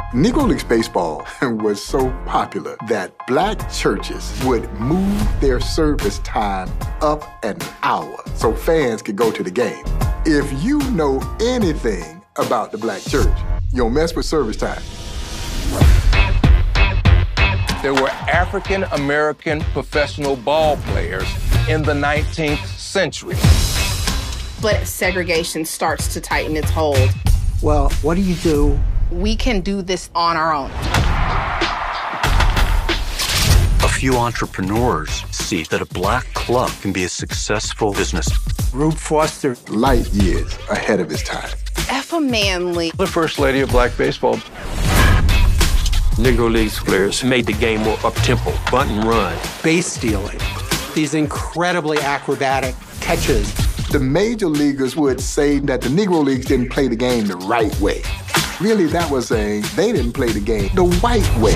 Negro Leagues baseball was so popular that black churches would move their service time up an hour so fans could go to the game. If you know anything about the black church, you don't mess with service time. There were African American professional ball players in the 19th century. But segregation starts to tighten its hold. Well, what do you do? We can do this on our own. A few entrepreneurs see that a black club can be a successful business. Rube Foster. Light years ahead of his time. Effa Manley. The first lady of black baseball. Negro Leagues players made the game more up-tempo, bunt and run. Base stealing. These incredibly acrobatic catches. The major leaguers would say that the Negro Leagues didn't play the game the right way. Really, that was saying they didn't play the game the white way.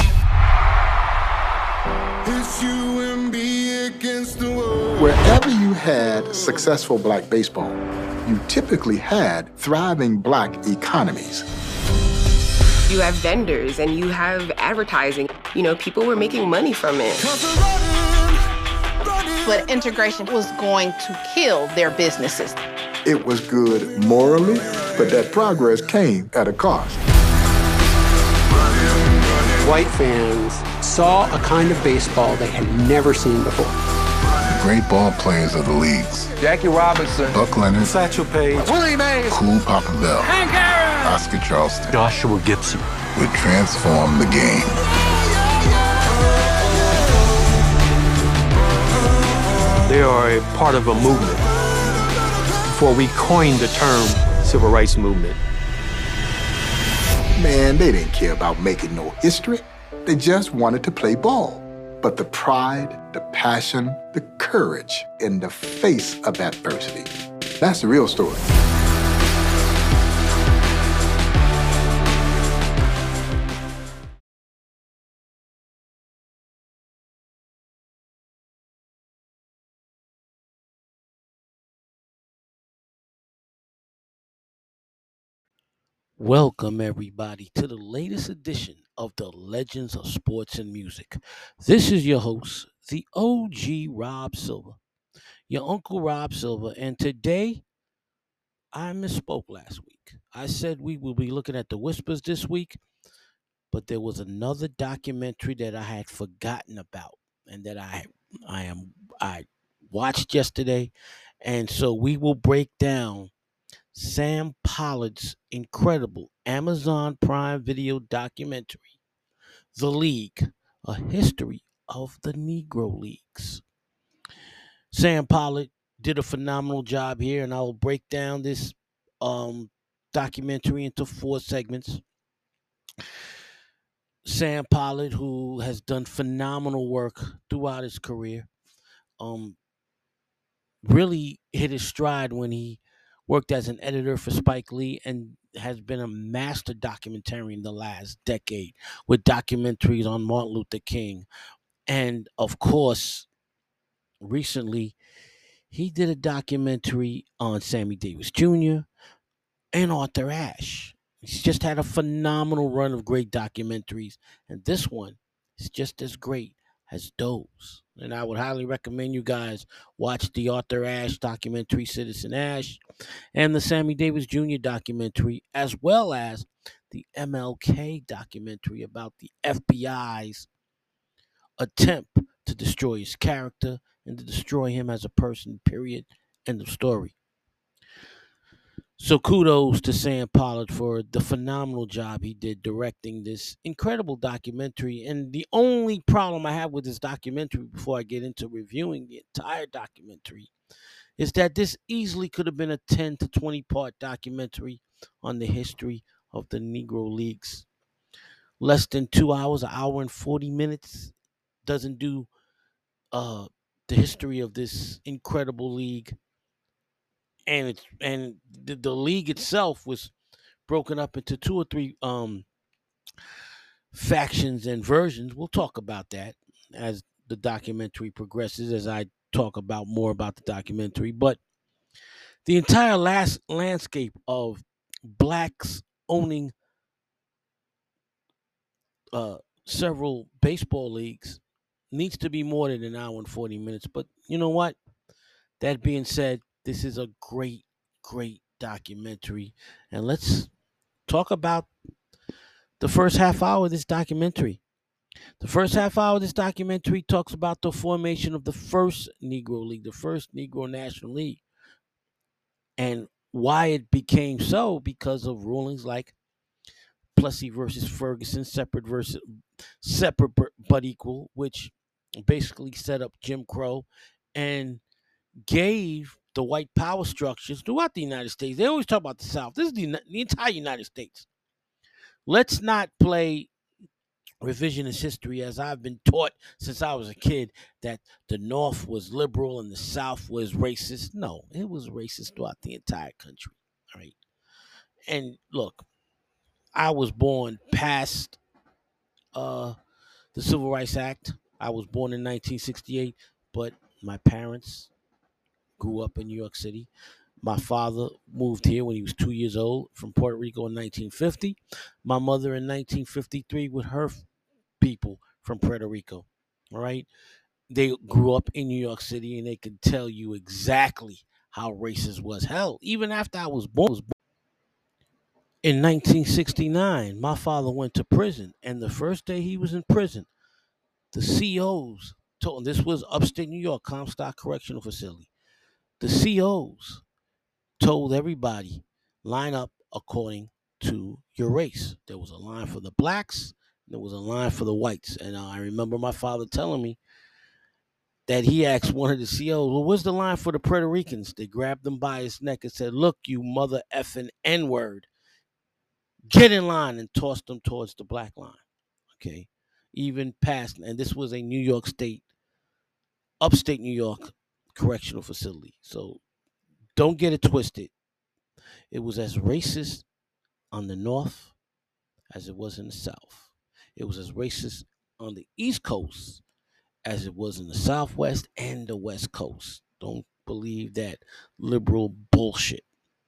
It's you and me against the world. Wherever you had successful black baseball, you typically had thriving black economies. You have vendors and you have advertising. You know, people were making money from it. But integration was going to kill their businesses. It was good morally, but that progress came at a cost. White fans saw a kind of baseball they had never seen before. The great ball players of the leagues. Jackie Robinson. Buck Leonard. Satchel Paige. Willie Mays. Cool Papa Bell. Hank Aaron. Oscar Charleston. Joshua Gibson Would transform the game. They are a part of a movement. Before we coined the term civil rights movement. Man, they didn't care about making no history. They just wanted to play ball. But the pride, the passion, the courage in the face of adversity, that's the real story. Welcome, everybody, to the latest edition of the Legends of Sports and Music. This is your host, the OG Rob Silver, your Uncle Rob Silver, and today I misspoke last week. I said we will be looking at the Whispers this week, but there was another documentary that I had forgotten about and that I watched yesterday, and so we will break down Sam Pollard's incredible Amazon Prime Video documentary, The League, A History of the Negro Leagues. Sam Pollard did a phenomenal job here, and I'll break down this documentary into 4 segments. Sam Pollard, who has done phenomenal work throughout his career, really hit his stride when he worked as an editor for Spike Lee and has been a master documentarian the last decade with documentaries on Martin Luther King. And of course, recently, he did a documentary on Sammy Davis Jr. and Arthur Ashe. He's just had a phenomenal run of great documentaries, and this one is just as great as those. And I would highly recommend you guys watch the Arthur Ashe documentary, Citizen Ash, and the Sammy Davis Jr. documentary, as well as the MLK documentary about the FBI's attempt to destroy his character and to destroy him as a person, period. End of story. So kudos to Sam Pollard for the phenomenal job he did directing this incredible documentary. And the only problem I have with this documentary before I get into reviewing the entire documentary is that this easily could have been a 10 to 20 part documentary on the history of the Negro Leagues. Less than 2 hours, an hour and 40 minutes doesn't do the history of this incredible league. And the league itself was broken up into 2 or 3 factions and versions. We'll talk about that as the documentary progresses, as I talk about more about the documentary. But the entire landscape of blacks owning several baseball leagues needs to be more than an hour and 40 minutes. But you know what? That being said, this is a great, great documentary. And let's talk about the first half hour of this documentary. The first half hour of this documentary talks about the formation of the first Negro League, the first Negro National League, and why it became so because of rulings like Plessy versus Ferguson, separate but equal, which basically set up Jim Crow and gave the white power structures throughout the United States. They always talk about the South. This is the entire United States. Let's not play revisionist history as I've been taught since I was a kid that the North was liberal and the South was racist. No, it was racist throughout the entire country. All right. And look, I was born past the Civil Rights Act. I was born in 1968, but my parents grew up in New York City. My father moved here when he was 2 years old from Puerto Rico in 1950. My mother in 1953 with her people from Puerto Rico. All right. They grew up in New York City and they could tell you exactly how racist was. Hell, even after I was born in 1969, my father went to prison. And the first day he was in prison, the COs told him, this was upstate New York, Comstock Correctional Facility. The COs told everybody, line up according to your race. There was a line for the blacks, there was a line for the whites. And I remember my father telling me that he asked one of the COs, well, where's the line for the Puerto Ricans? They grabbed him by his neck and said, look, you mother effing N-word. Get in line, and tossed him towards the black line. Okay. Even past, and this was a New York State, upstate New York correctional facility. So don't get it twisted. It was as racist on the North as it was in the South. It was as racist on the East Coast as it was in the Southwest and the West Coast. Don't believe that liberal bullshit.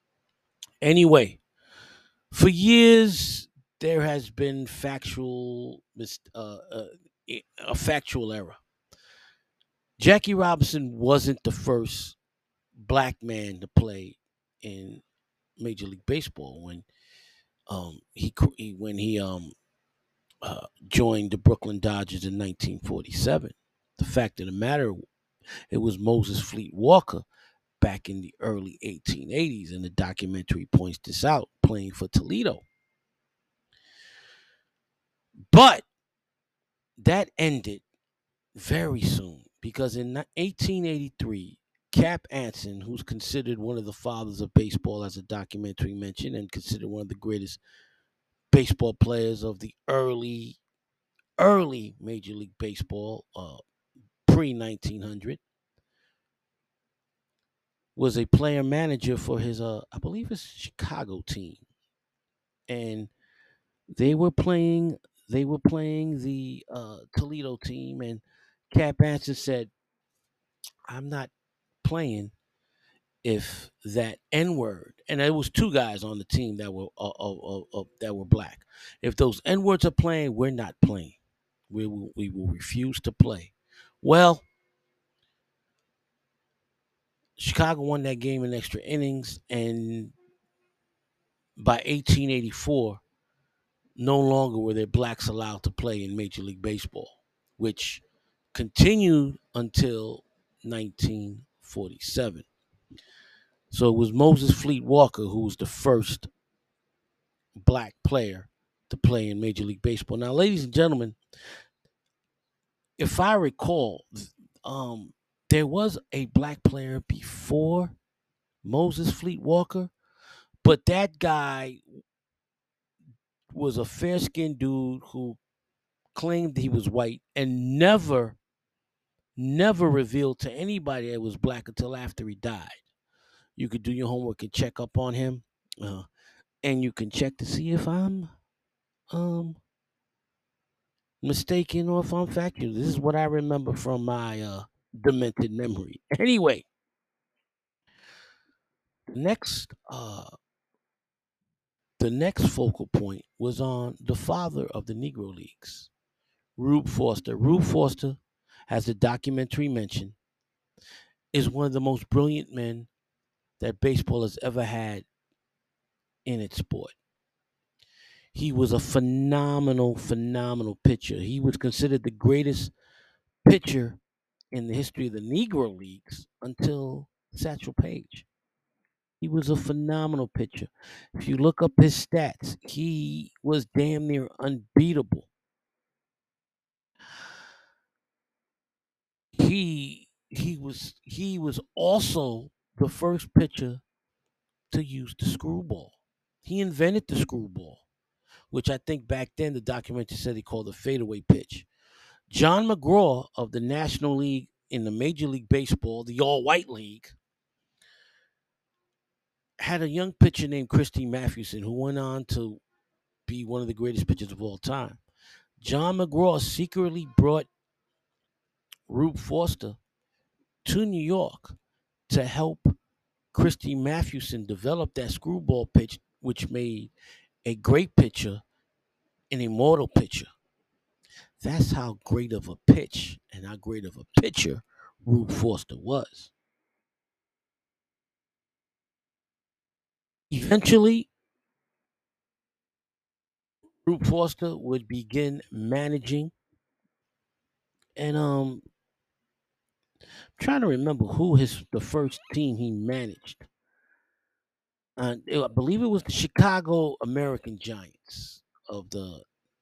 Anyway, for years there has been a factual error. Jackie Robinson wasn't the first black man to play in Major League Baseball when he joined the Brooklyn Dodgers in 1947. The fact of the matter, it was Moses Fleet Walker back in the early 1880s, and the documentary points this out, playing for Toledo. But that ended very soon because in 1883, Cap Anson, who's considered one of the fathers of baseball, as a documentary mentioned, and considered one of the greatest baseball players of the early Major League Baseball, pre-1900, was a player manager for his, I believe his Chicago team. And they were playing the Toledo team, and Cap Anson said, I'm not playing if that N-word, and there was two guys on the team that were black. If those N-words are playing, we're not playing. We will refuse to play. Well, Chicago won that game in extra innings, and by 1884, no longer were there blacks allowed to play in Major League Baseball, which continued until 1947. So it was Moses Fleet Walker who was the first black player to play in Major League Baseball. Now, ladies and gentlemen, if I recall, there was a black player before Moses Fleet Walker, but that guy was a fair-skinned dude who claimed he was white and never revealed to anybody that was black until after he died. You could do your homework and check up on him, and you can check to see if I'm mistaken or if I'm factual. This is what I remember from my demented memory. Anyway, next The next focal point was on the father of the Negro Leagues, Rube Foster. Rube Foster, as the documentary mentioned, is one of the most brilliant men that baseball has ever had in its sport. He was a phenomenal pitcher. He was considered the greatest pitcher in the history of the Negro Leagues until Satchel Paige. He was a phenomenal pitcher. If you look up his stats, he was damn near unbeatable. He was also the first pitcher to use the screwball. He invented the screwball, which I think back then the documentary said he called a fadeaway pitch. John McGraw of the National League in the Major League Baseball, the all-white league, had a young pitcher named Christy Mathewson who went on to be one of the greatest pitchers of all time. John McGraw secretly brought Rube Foster to New York to help Christy Mathewson develop that screwball pitch, which made a great pitcher an immortal pitcher. That's how great of a pitch and how great of a pitcher Rube Foster was. Eventually, Rube Foster would begin managing, and I'm trying to remember who the first team he managed. I believe it was the Chicago American Giants of the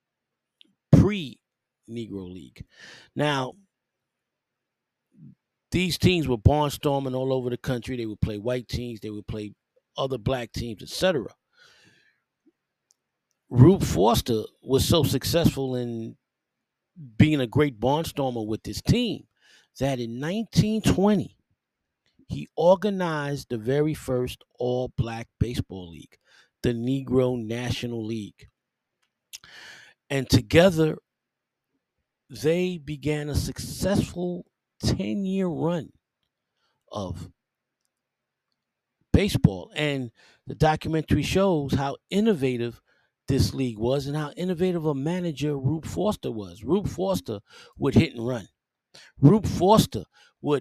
pre-Negro League. Now, these teams were barnstorming all over the country. They would play white teams, they would play other black teams, etc. Rube Foster was so successful in being a great barnstormer with this team that in 1920, he organized the very first all-black baseball league, the Negro National League. And together, they began a successful 10-year run of baseball. And the documentary shows how innovative this league was and how innovative a manager Rube Foster was. Rube Foster would hit and run. Rube Foster would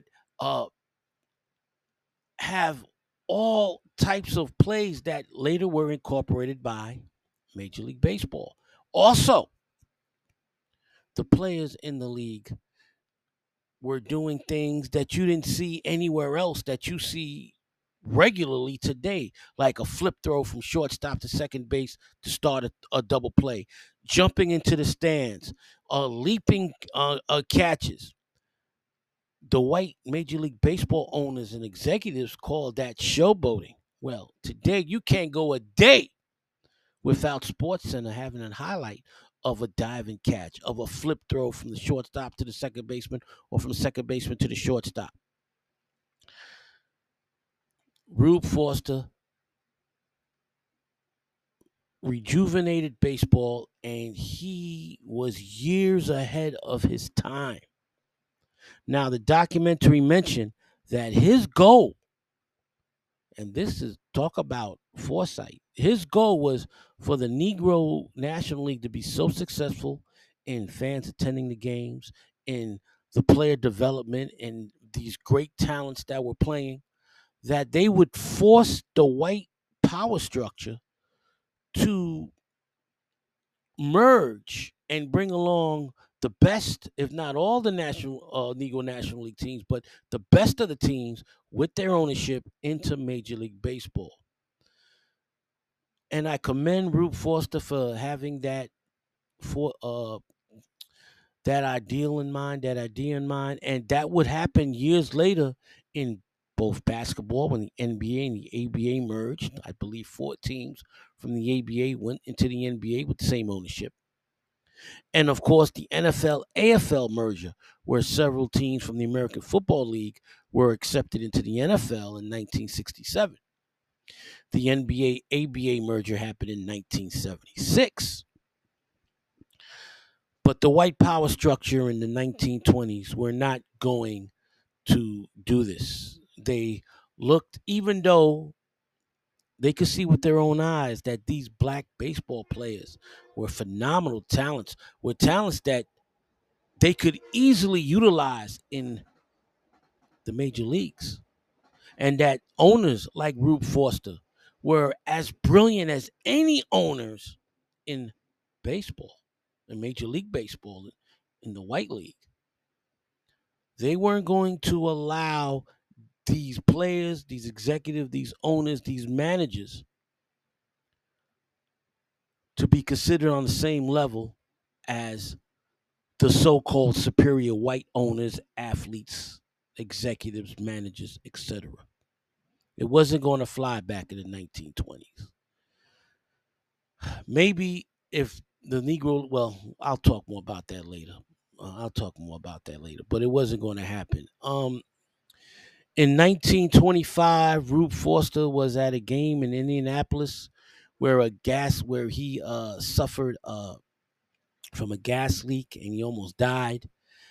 have all types of plays that later were incorporated by Major League Baseball. Also, the players in the league were doing things that you didn't see anywhere else that you see regularly today, like a flip throw from shortstop to second base to start a double play, jumping into the stands, leaping catches. The white Major League Baseball owners and executives called that showboating. Well, today you can't go a day without SportsCenter having a highlight of a diving catch, of a flip throw from the shortstop to the second baseman or from the second baseman to the shortstop. Rube Foster rejuvenated baseball, and he was years ahead of his time. Now, the documentary mentioned that his goal, and this is talk about foresight, his goal was for the Negro National League to be so successful in fans attending the games, in the player development, and these great talents that were playing, that they would force the white power structure to merge and bring along the best, if not all the Negro National League teams, but the best of the teams with their ownership into Major League Baseball. And I commend Rube Foster for having that ideal in mind, that idea in mind, and that would happen years later in both basketball when the NBA and the ABA merged. I believe 4 teams from the ABA went into the NBA with the same ownership. And of course, the NFL-AFL merger, where several teams from the American Football League were accepted into the NFL in 1967. The NBA-ABA merger happened in 1976. But the white power structure in the 1920s were not going to do this. They looked, even though They could see with their own eyes that these black baseball players were phenomenal talents, were talents that they could easily utilize in the major leagues. And that owners like Rube Foster were as brilliant as any owners in baseball, in Major League Baseball, in the White League. They weren't going to allow these players, these executives, these owners, these managers to be considered on the same level as the so-called superior white owners, athletes, executives, managers, etc. It wasn't going to fly back in the 1920s. Maybe if the Negro, well, I'll talk more about that later. But it wasn't going to happen. In 1925, Rube Foster was at a game in Indianapolis where he suffered from a gas leak and he almost died.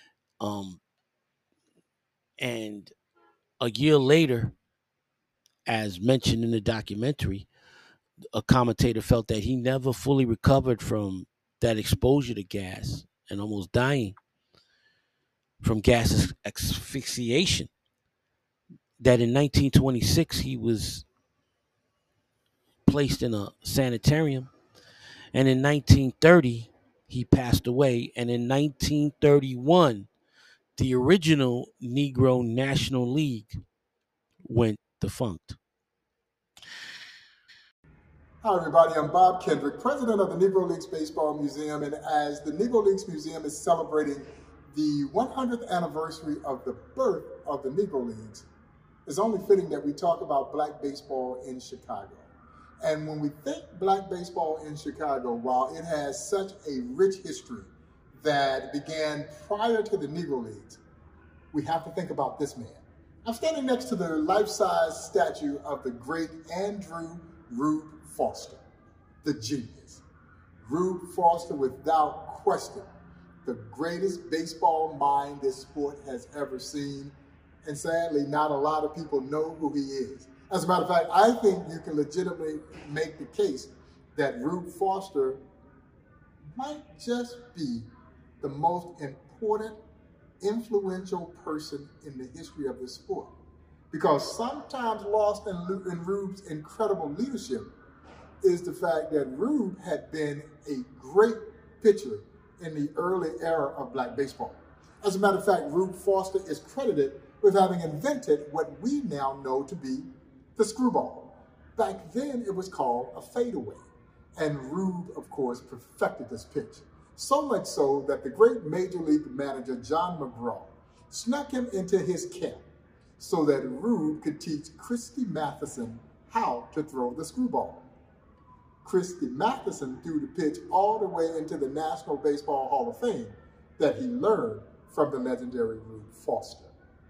And a year later, as mentioned in the documentary, a commentator felt that he never fully recovered from that exposure to gas and almost dying from gas asphyxiation. That in 1926 he was placed in a sanitarium, and in 1930 he passed away, and in 1931 the original Negro National League went defunct. Hi, everybody. I'm Bob Kendrick, president of the Negro Leagues Baseball Museum. And as the Negro Leagues Museum is celebrating the 100th anniversary of the birth of the Negro Leagues, it's only fitting that we talk about black baseball in Chicago. And when we think black baseball in Chicago, while it has such a rich history that began prior to the Negro Leagues, we have to think about this man. I'm standing next to the life-size statue of the great Andrew Rube Foster, the genius. Rube Foster, without question, the greatest baseball mind this sport has ever seen. And sadly, not a lot of people know who he is. As a matter of fact, I think you can legitimately make the case that Rube Foster might just be the most important, influential person in the history of the sport. Because sometimes lost in Rube's incredible leadership is the fact that Rube had been a great pitcher in the early era of black baseball. As a matter of fact, Rube Foster is credited with having invented what we now know to be the screwball. Back then, it was called a fadeaway. And Rube, of course, perfected this pitch. So much so that the great Major League manager, John McGraw, snuck him into his camp so that Rube could teach Christy Mathewson how to throw the screwball. Christy Mathewson threw the pitch all the way into the National Baseball Hall of Fame that he learned from the legendary Rube Foster.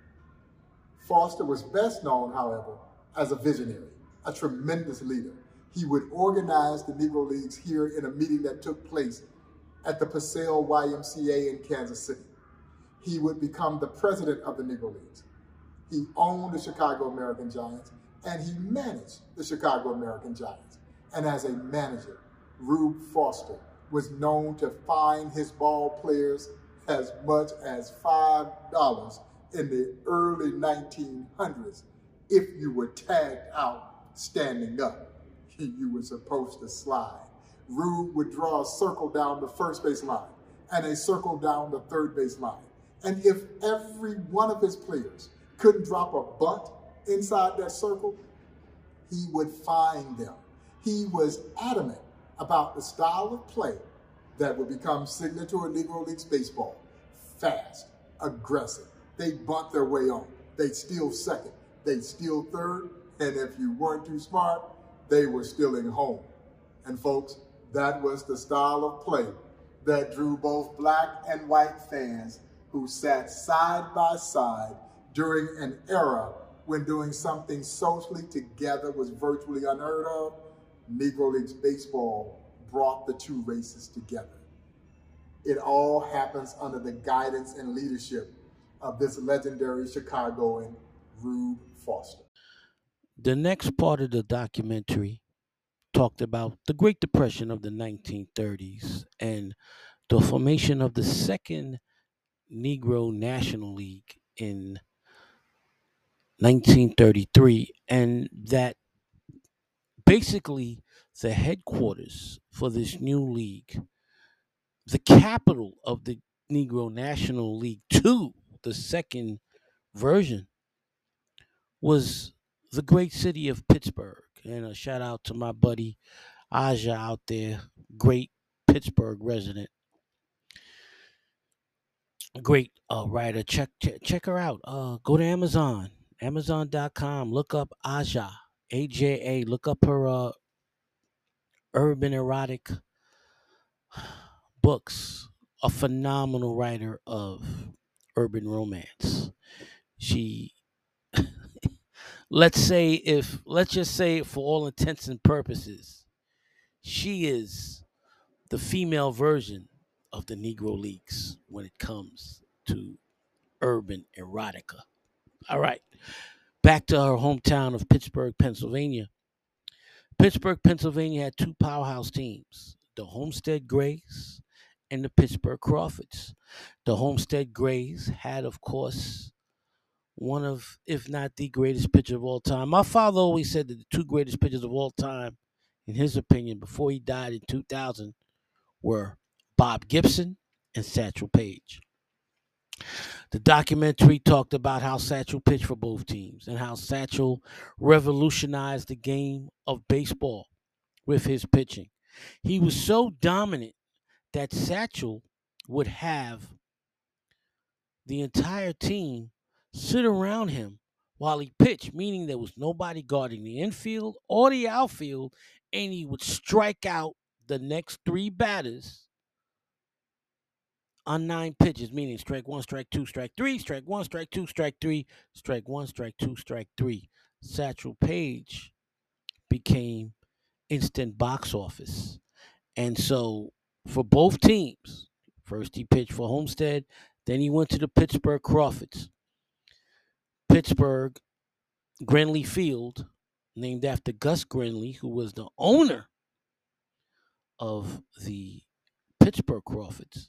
Foster was best known, however, as a visionary, a tremendous leader. He would organize the Negro Leagues here in a meeting that took place at the Paseo YMCA in Kansas City. He would become the president of the Negro Leagues. He owned the Chicago American Giants, and he managed the Chicago American Giants. And as a manager, Rube Foster was known to fine his ball players as much as $5 in the early 1900s if you were tagged out standing up. You were supposed to slide. Rube would draw a circle down the first base line and a circle down the third base line. And if every one of his players couldn't drop a bunt inside that circle, he would fine them. He was adamant about the style of play that would become signature of Negro Leagues baseball. Fast, aggressive. They'd bunt their way on. They'd steal second. They'd steal third. And if you weren't too smart, they were stealing home. And folks, that was the style of play that drew both black and white fans who sat side by side during an era when doing something socially together was virtually unheard of. Negro Leagues baseball brought the two races together. It all happens under the guidance and leadership of this legendary Chicagoan, Rube Foster. The next part of the documentary talked about the Great Depression of the 1930s and the formation of the second Negro National League in 1933, and that basically the headquarters for this new league, the capital of the Negro National League 2, the second version, was the great city of Pittsburgh. And a shout out to my buddy Aja out there, great Pittsburgh resident, great writer. Check her out. Go to Amazon, Amazon.com. Look up Aja, AJA. Look up her urban erotic books. A phenomenal writer of urban romance. She, let's just say for all intents and purposes, she is the female version of the Negro Leagues when it comes to urban erotica. All right, back to her hometown of Pittsburgh, Pennsylvania. Pittsburgh, Pennsylvania had two powerhouse teams, the Homestead Grays and the Pittsburgh Crawfords. The Homestead Grays had, of course, one of, if not the greatest pitcher of all time. My father always said that the two greatest pitchers of all time, in his opinion, before he died in 2000, were Bob Gibson and Satchel Paige. The documentary talked about how Satchel pitched for both teams and how Satchel revolutionized the game of baseball with his pitching. He was so dominant that Satchel would have the entire team sit around him while he pitched, meaning there was nobody guarding the infield or the outfield, and he would strike out the next three batters on 9 pitches, meaning strike one, strike two, strike three, strike one, strike two, strike three, strike one, strike two, strike three. Satchel Paige became instant box office. And so for both teams, first he pitched for Homestead, then he went to the Pittsburgh Crawfords. Pittsburgh, Grenly Field, named after Gus Grenly, who was the owner of the Pittsburgh Crawfords,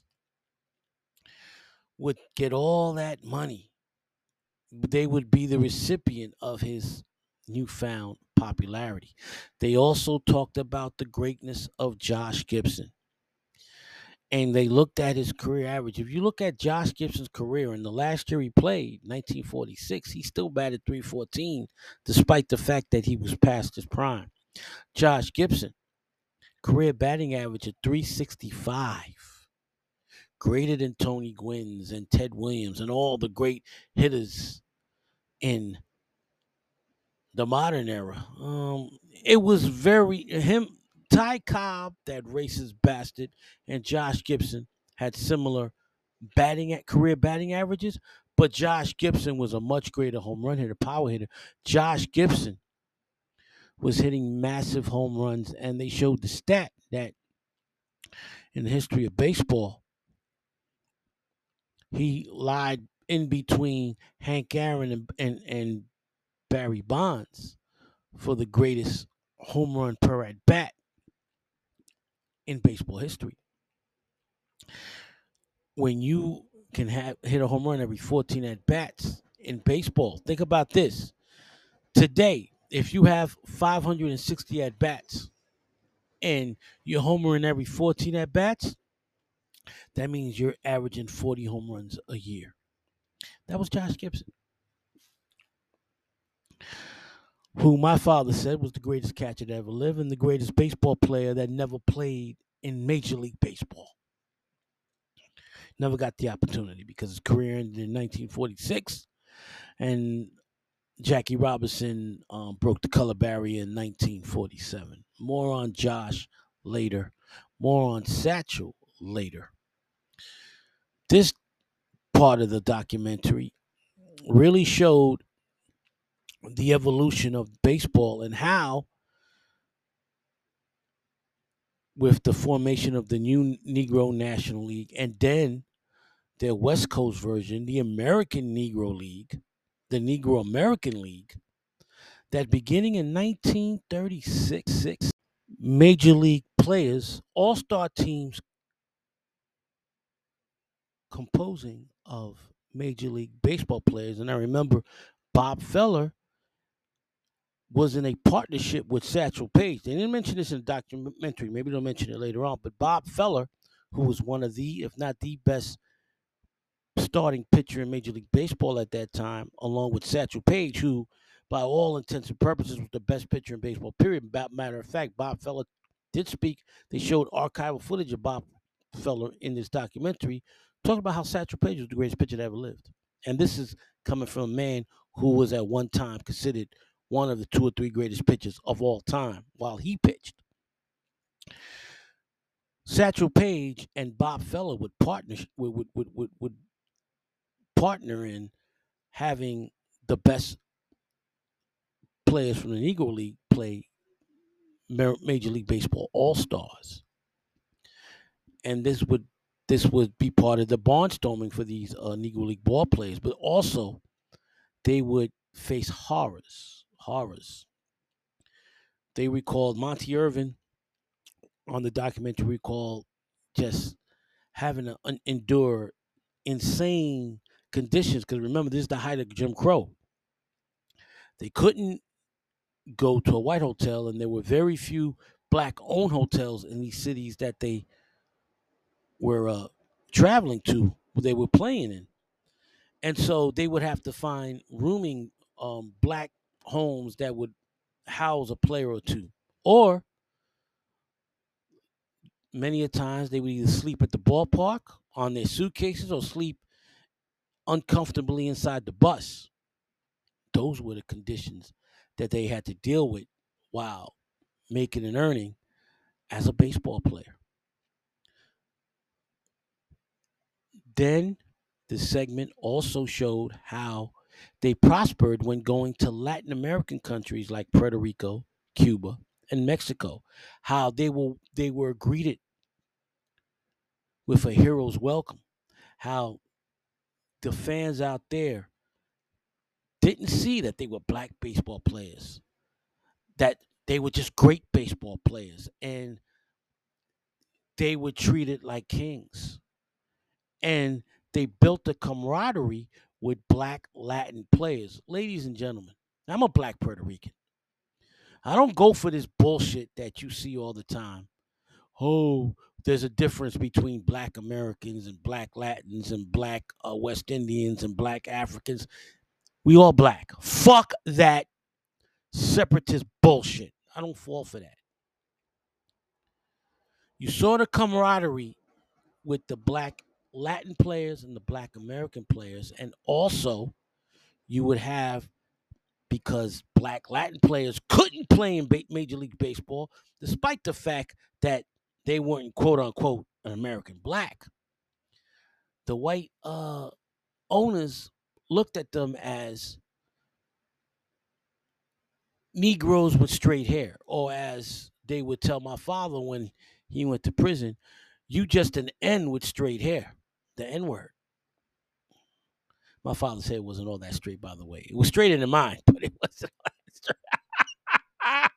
would get all that money. They would be the recipient of his newfound popularity. They also talked about the greatness of Josh Gibson. And they looked at his career average. If you look at Josh Gibson's career, in the last year he played, 1946, he still batted .314, despite the fact that he was past his prime. Josh Gibson, career batting average of .365. Greater than Tony Gwynns and Ted Williams and all the great hitters in the modern era. It was Ty Cobb, that racist bastard, and Josh Gibson had similar career batting averages, but Josh Gibson was a much greater home run hitter, power hitter. Josh Gibson was hitting massive home runs, and they showed the stat that in the history of baseball, he lied in between Hank Aaron and Barry Bonds for the greatest home run per at bat in baseball history. When you can hit a home run every 14 at bats in baseball, think about this. Today, if you have 560 at bats and you're homering every 14 at bats, that means you're averaging 40 home runs a year. That was Josh Gibson, who my father said was the greatest catcher to ever live and the greatest baseball player that never played in Major League Baseball. Never got the opportunity because his career ended in 1946, and Jackie Robinson broke the color barrier in 1947. More on Josh later. More on Satchel later. This part of the documentary really showed the evolution of baseball and how, with the formation of the new Negro National League and then their West Coast version, the American Negro League, the Negro American League, that beginning in 1936, major league players, all-star teams composing of Major League Baseball players, and I remember Bob Feller was in a partnership with Satchel Paige. They didn't mention this in the documentary. Maybe they'll mention it later on. But Bob Feller, who was one of the, if not the best starting pitcher in Major League Baseball at that time, along with Satchel Paige, who, by all intents and purposes, was the best pitcher in baseball, period. Matter of fact, Bob Feller did speak. They showed archival footage of Bob Feller in this documentary, talking about how Satchel Paige was the greatest pitcher that ever lived. And this is coming from a man who was at one time considered one of the 2 or 3 greatest pitchers of all time while he pitched. Satchel Paige and Bob Feller would partner in having the best players from the Negro League play Major League Baseball All-Stars. And this would be part of the barnstorming for these Negro League ball players, but also they would face horrors. They recalled Monty Irvin on the documentary, recalled just having to endure insane conditions, because remember, this is the height of Jim Crow. They couldn't go to a white hotel, and there were very few black-owned hotels in these cities that they were traveling to, they were playing in. And so they would have to find rooming black homes that would house a player or two. Or many a times they would either sleep at the ballpark on their suitcases or sleep uncomfortably inside the bus. Those were the conditions that they had to deal with while making an earning as a baseball player. Then the segment also showed how they prospered when going to Latin American countries like Puerto Rico, Cuba, and Mexico. How they were greeted with a hero's welcome. How the fans out there didn't see that they were black baseball players, that they were just great baseball players, and they were treated like kings. And they built a camaraderie with black Latin players. Ladies and gentlemen, I'm a black Puerto Rican. I don't go for this bullshit that you see all the time. Oh, there's a difference between black Americans and black Latins and black West Indians and black Africans. We all black. Fuck that separatist bullshit. I don't fall for that. You saw the camaraderie with the black Latin players and the black American players, and also you would have, because black Latin players couldn't play in Major League Baseball, despite the fact that they weren't quote unquote an American black. The white owners looked at them as Negroes with straight hair, or as they would tell my father when he went to prison, you just an N with straight hair, the N-word. My father's hair wasn't all that straight, by the way. It was straighter than mine, but it wasn't all that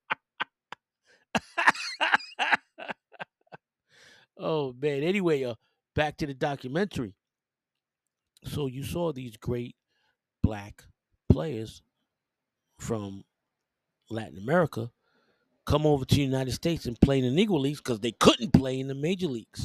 straight. Oh, man. Anyway, back to the documentary. So you saw these great black players from Latin America come over to the United States and play in the Negro Leagues because they couldn't play in the major leagues.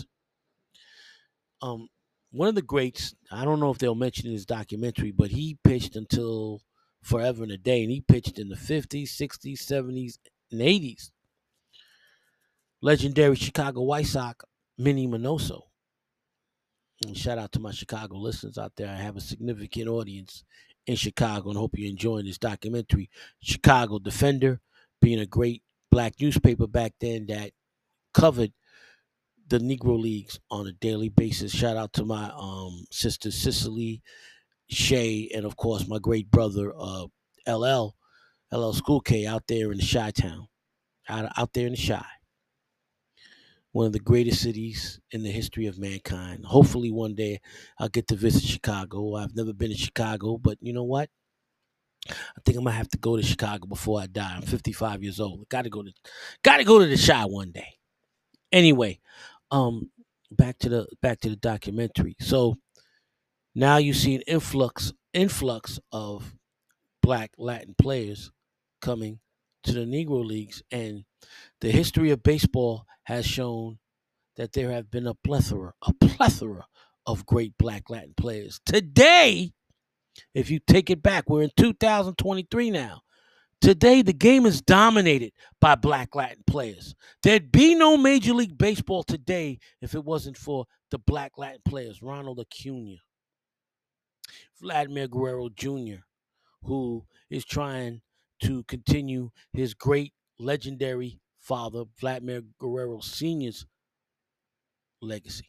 One of the greats, I don't know if they'll mention in his documentary, but he pitched until forever and a day, and he pitched in the 50s, 60s, 70s, and 80s. Legendary Chicago White Sox, Minnie Minoso. And shout out to my Chicago listeners out there. I have a significant audience in Chicago, and hope you're enjoying this documentary. Chicago Defender, being a great black newspaper back then that covered the Negro Leagues on a daily basis. Shout out to my sister Cicely, Shay, and of course my great brother LL School K out there in the Chi-Town, out there in the Chi. One of the greatest cities in the history of mankind. Hopefully one day I'll get to visit Chicago. I've never been to Chicago, but you know what? I think I'm gonna have to go to Chicago before I die. I'm 55 years old. Got to go to the Chi one day. Anyway, back to the documentary. So now you see an influx of black Latin players coming to the Negro Leagues, and the history of baseball has shown that there have been a plethora of great black Latin players. Today, if you take it back, we're in 2023 now. Today, the game is dominated by black Latin players. There'd be no Major League Baseball today if it wasn't for the black Latin players. Ronald Acuna, Vladimir Guerrero Jr., who is trying to continue his great legendary father, Vladimir Guerrero Sr.'s legacy.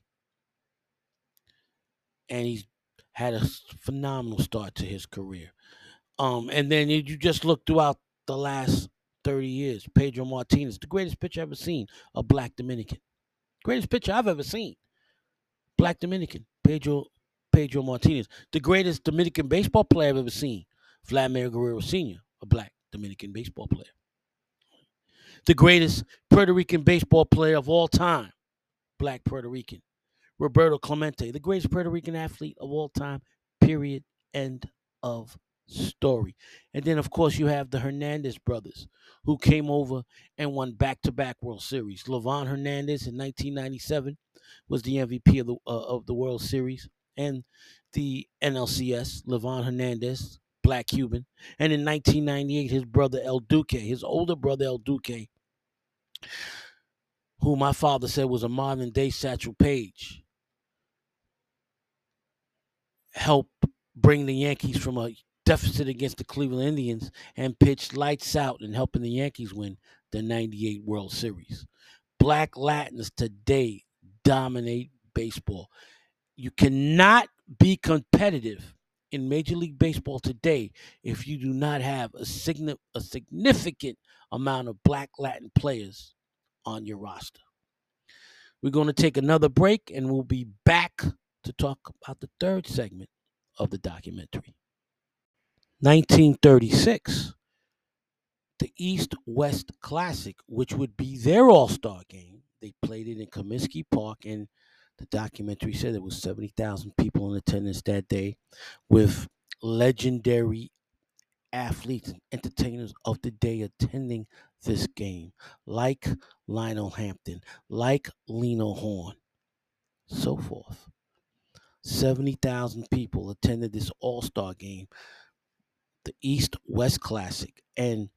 And he's had a phenomenal start to his career. And then you just look throughout the last 30 years, Pedro Martinez, the greatest pitcher I've ever seen, a black Dominican. Greatest pitcher I've ever seen, black Dominican, Pedro Martinez. The greatest Dominican baseball player I've ever seen, Vladimir Guerrero Sr., a black Dominican baseball player. The greatest Puerto Rican baseball player of all time, black Puerto Rican, Roberto Clemente, the greatest Puerto Rican athlete of all time, period, end of story. And then, of course, you have the Hernandez brothers, who came over and won back-to-back World Series. Livan Hernandez in 1997 was the MVP of the World Series, and the NLCS, Livan Hernandez, black Cuban. And in 1998, his brother El Duque, his older brother El Duque, who my father said was a modern-day Satchel Paige, helped bring the Yankees from a deficit against the Cleveland Indians and pitched lights out in helping the Yankees win the 98 World Series. Black Latins today dominate baseball. You cannot be competitive in Major League Baseball today if you do not have a significant amount of black Latin players on your roster. We're going to take another break, and we'll be back to talk about the third segment of the documentary. 1936, the East-West Classic, which would be their all-star game. They played it in Comiskey Park, and the documentary said there was 70,000 people in attendance that day, with legendary athletes and entertainers of the day attending this game, like Lionel Hampton, like Lena Horne, so forth. 70,000 people attended this all-star game, the East-West Classic, and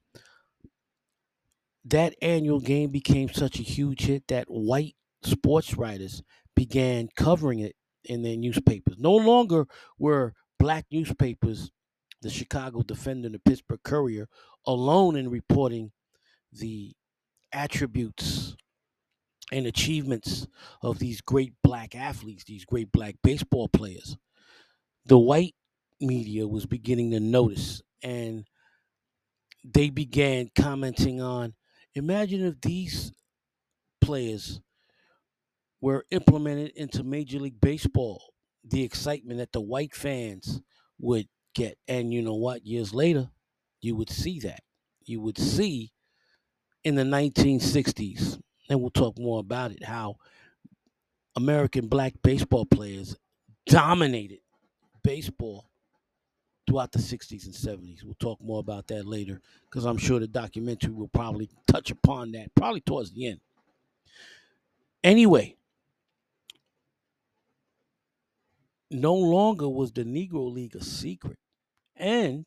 that annual game became such a huge hit that white sports writers began covering it in their newspapers. No longer were black newspapers, the Chicago Defender and the Pittsburgh Courier, alone in reporting the attributes and achievements of these great black athletes, these great black baseball players. The white media was beginning to notice, and they began commenting on, imagine if these players were implemented into Major League Baseball, the excitement that the white fans would get. And you know what? Years later, you would see that. You would see in the 1960s, and we'll talk more about it, how American black baseball players dominated baseball throughout the 60s and 70s. We'll talk more about that later, because I'm sure the documentary will probably touch upon that, probably towards the end. Anyway, no longer was the Negro League a secret. And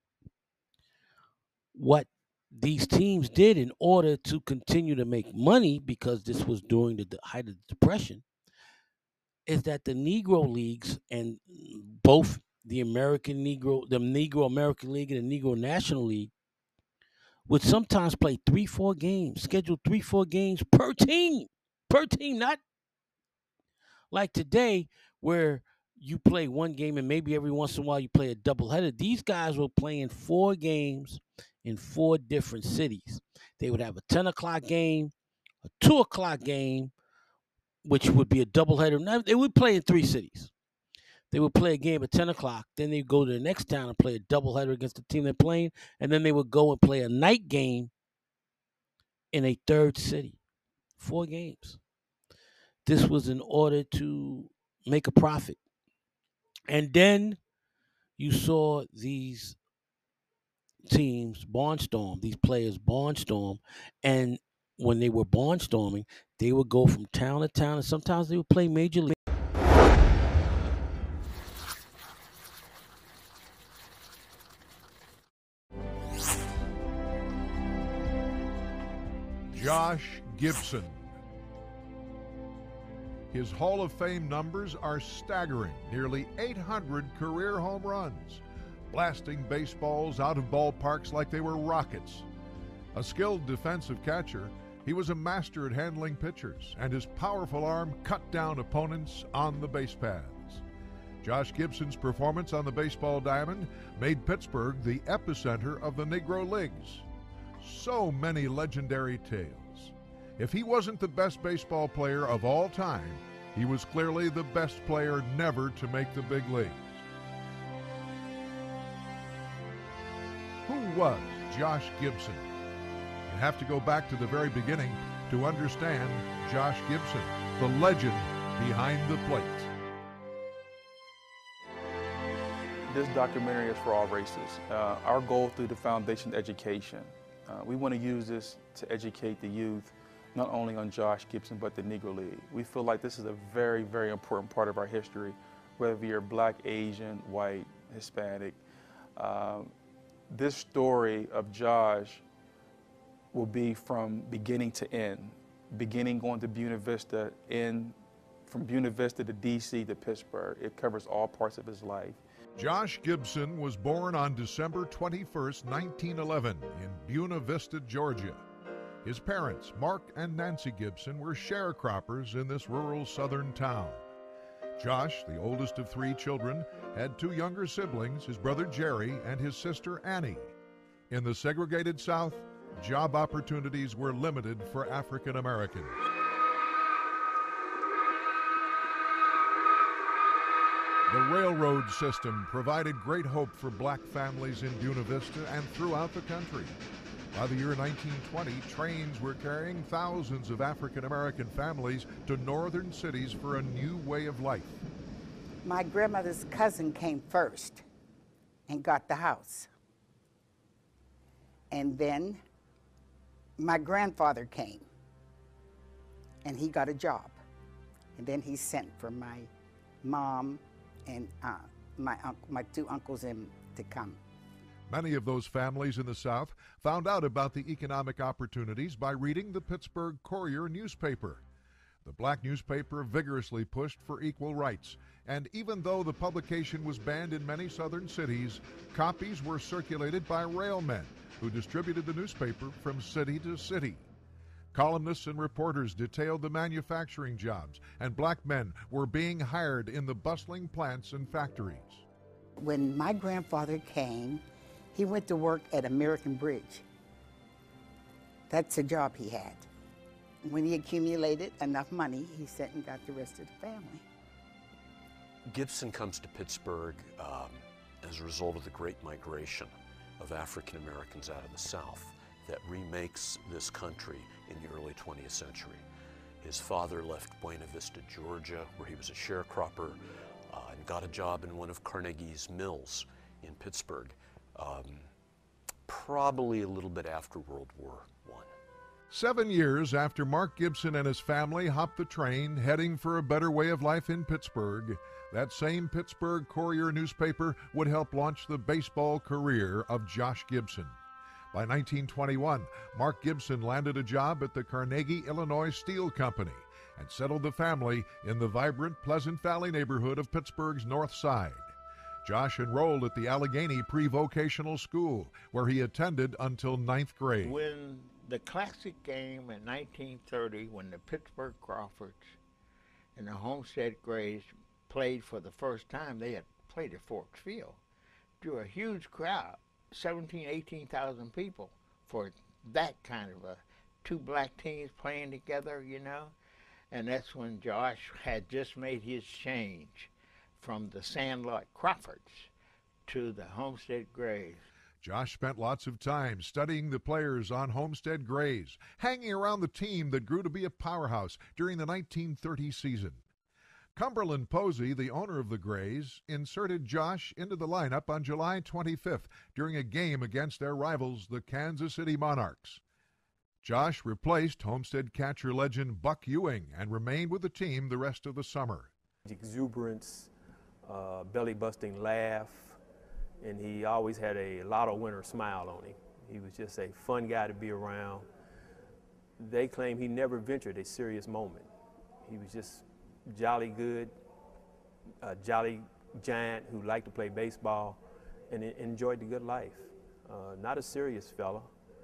what these teams did in order to continue to make money, because this was during the height of the Depression, is that the Negro Leagues, and both the Negro American League and the Negro National League, would sometimes play 3-4 games, schedule 3-4 games per team, not like today where you play one game and maybe every once in a while you play a doubleheader. These guys were playing 4 games in 4 different cities. They would have a 10 o'clock game, a 2 o'clock game, which would be a doubleheader. They would play in 3 cities. They would play a game at 10 o'clock. Then they'd go to the next town and play a doubleheader against the team they're playing. And then they would go and play a night game in a third city. 4 games. This was in order to make a profit. And then you saw these teams barnstorm, these players barnstorm, and when they were barnstorming, they would go from town to town, and sometimes they would play major league. Josh Gibson. His Hall of Fame numbers are staggering, nearly 800 career home runs, blasting baseballs out of ballparks like they were rockets. A skilled defensive catcher, he was a master at handling pitchers, and his powerful arm cut down opponents on the base paths. Josh Gibson's performance on the baseball diamond made Pittsburgh the epicenter of the Negro Leagues. So many legendary tales. If he wasn't the best baseball player of all time, he was clearly the best player never to make the big leagues. Who was Josh Gibson? You have to go back to the very beginning to understand Josh Gibson, the legend behind the plate. This documentary is for all races. Our goal through the Foundation Education, we want to use this to educate the youth, not only on Josh Gibson, but the Negro League. We feel like this is a very, very important part of our history, whether you're black, Asian, white, Hispanic. This story of Josh will be from beginning to end, beginning going to Buena Vista, from Buena Vista to DC to Pittsburgh. It covers all parts of his life. Josh Gibson was born on December 21st, 1911 in Buena Vista, Georgia. His parents, Mark and Nancy Gibson, were sharecroppers in this rural southern town. Josh, the oldest of 3 children, had 2 younger siblings, his brother Jerry and his sister Annie. In the segregated South, job opportunities were limited for African Americans. The railroad system provided great hope for black families in Buena Vista and throughout the country. By the year 1920, trains were carrying thousands of African American families to northern cities for a new way of life. My grandmother's cousin came first and got the house. And then my grandfather came and he got a job. And then he sent for my mom and my 2 uncles to come. Many of those families in the South found out about the economic opportunities by reading the Pittsburgh Courier newspaper. The black newspaper vigorously pushed for equal rights, and even though the publication was banned in many southern cities, copies were circulated by railmen who distributed the newspaper from city to city. Columnists and reporters detailed the manufacturing jobs, and black men were being hired in the bustling plants and factories. When my grandfather came, he went to work at American Bridge. That's a job he had. When he accumulated enough money, he sent and got the rest of the family. Gibson comes to Pittsburgh as a result of the Great Migration of African Americans out of the South that remakes this country in the early 20th century. His father left Buena Vista, Georgia, where he was a sharecropper, and got a job in one of Carnegie's mills in Pittsburgh, probably a little bit after World War I. 7 years after Mark Gibson and his family hopped the train heading for a better way of life in Pittsburgh, that same Pittsburgh Courier newspaper would help launch the baseball career of Josh Gibson. By 1921, Mark Gibson landed a job at the Carnegie, Illinois Steel Company and settled the family in the vibrant Pleasant Valley neighborhood of Pittsburgh's North Side. Josh enrolled at the Allegheny Pre-Vocational School, where he attended until 9th grade. When the classic game in 1930, when the Pittsburgh Crawfords and the Homestead Grays played for the first time, they had played at Forks Field, drew a huge crowd. 17,000, 18,000 people for that kind of a 2 black teams playing together, you know. And that's when Josh had just made his change from the Sandlot Crawfords to the Homestead Grays. Josh spent lots of time studying the players on Homestead Grays, hanging around the team that grew to be a powerhouse during the 1930 season. Cumberland Posey, the owner of the Grays, inserted Josh into the lineup on July 25th during a game against their rivals, the Kansas City Monarchs. Josh replaced Homestead catcher legend Buck Ewing and remained with the team the rest of the summer. Exuberance, belly-busting laugh, and he always had a lotto winner smile on him. He was just a fun guy to be around. They claim he never ventured a serious moment. He was just jolly good, a jolly giant who liked to play baseball and enjoyed the good life. Not a serious fella,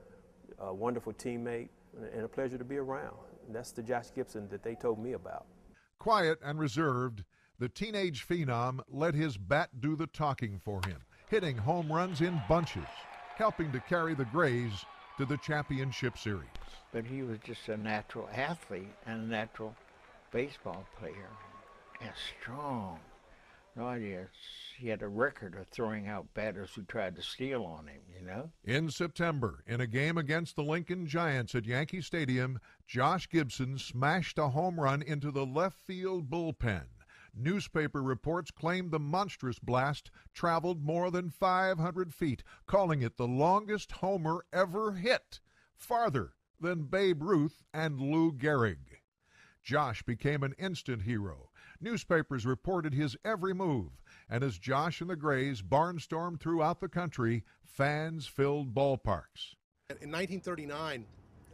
a wonderful teammate, and a pleasure to be around. And that's the Josh Gibson that they told me about. Quiet and reserved, the teenage phenom let his bat do the talking for him, hitting home runs in bunches, helping to carry the Grays to the championship series. But he was just a natural athlete and a natural baseball player, and strong. No idea. He had a record of throwing out batters who tried to steal on him, you know? In September, in a game against the Lincoln Giants at Yankee Stadium, Josh Gibson smashed a home run into the left field bullpen. Newspaper reports claimed the monstrous blast traveled more than 500 feet, calling it the longest homer ever hit, farther than Babe Ruth and Lou Gehrig. Josh became an instant hero. Newspapers reported his every move, and as Josh and the Grays barnstormed throughout the country, fans filled ballparks. In 1939,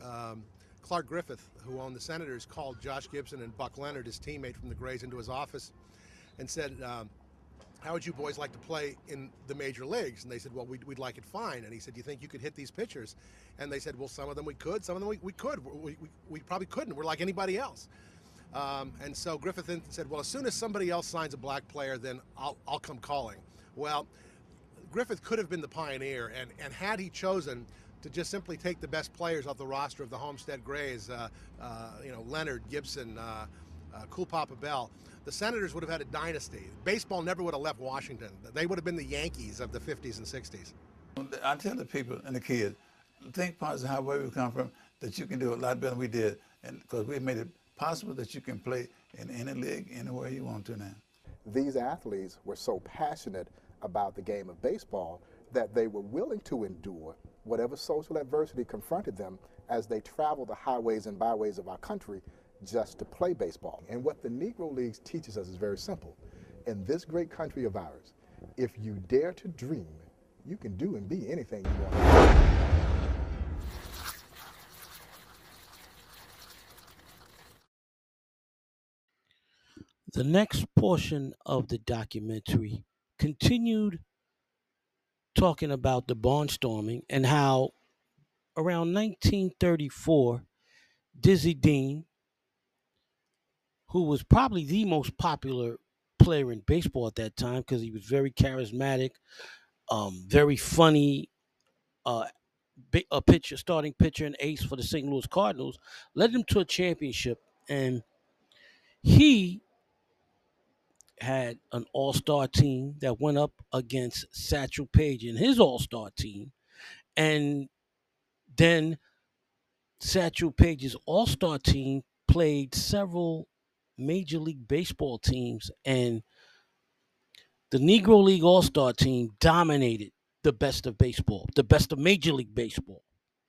Clark Griffith, who owned the Senators, called Josh Gibson and Buck Leonard, his teammate from the Grays, into his office and said, how would you boys like to play in the major leagues? And they said, well, we'd like it fine. And he said, do you think you could hit these pitchers? And they said, well, some of them we could, some of them we could. We probably couldn't. We're like anybody else. And so Griffith then said, well, as soon as somebody else signs a black player, then I'll come calling. Well, Griffith could have been the pioneer, and had he chosen to just simply take the best players off the roster of the Homestead Grays, Leonard, Gibson, Cool Papa Bell, the Senators would have had a dynasty. Baseball never would have left Washington. They would have been the Yankees of the 50s and 60s. I tell the people and the kids, think positive how where we come from, that you can do a lot better than we did, and because we made it possible that you can play in any league, anywhere you want to now. These athletes were so passionate about the game of baseball that they were willing to endure whatever social adversity confronted them as they traveled the highways and byways of our country just to play baseball. And what the Negro Leagues teaches us is very simple. In this great country of ours, if you dare to dream, you can do and be anything you want. The next portion of the documentary continued talking about the barnstorming and how around 1934, Dizzy Dean, who was probably the most popular player in baseball at that time because he was very charismatic, very funny, starting pitcher and ace for the St. Louis Cardinals, led them to a championship, and he had an all-star team that went up against Satchel Paige and his all-star team. And then Satchel Paige's all-star team played several Major League Baseball teams, and the Negro League all-star team dominated the best of baseball, the best of Major League Baseball.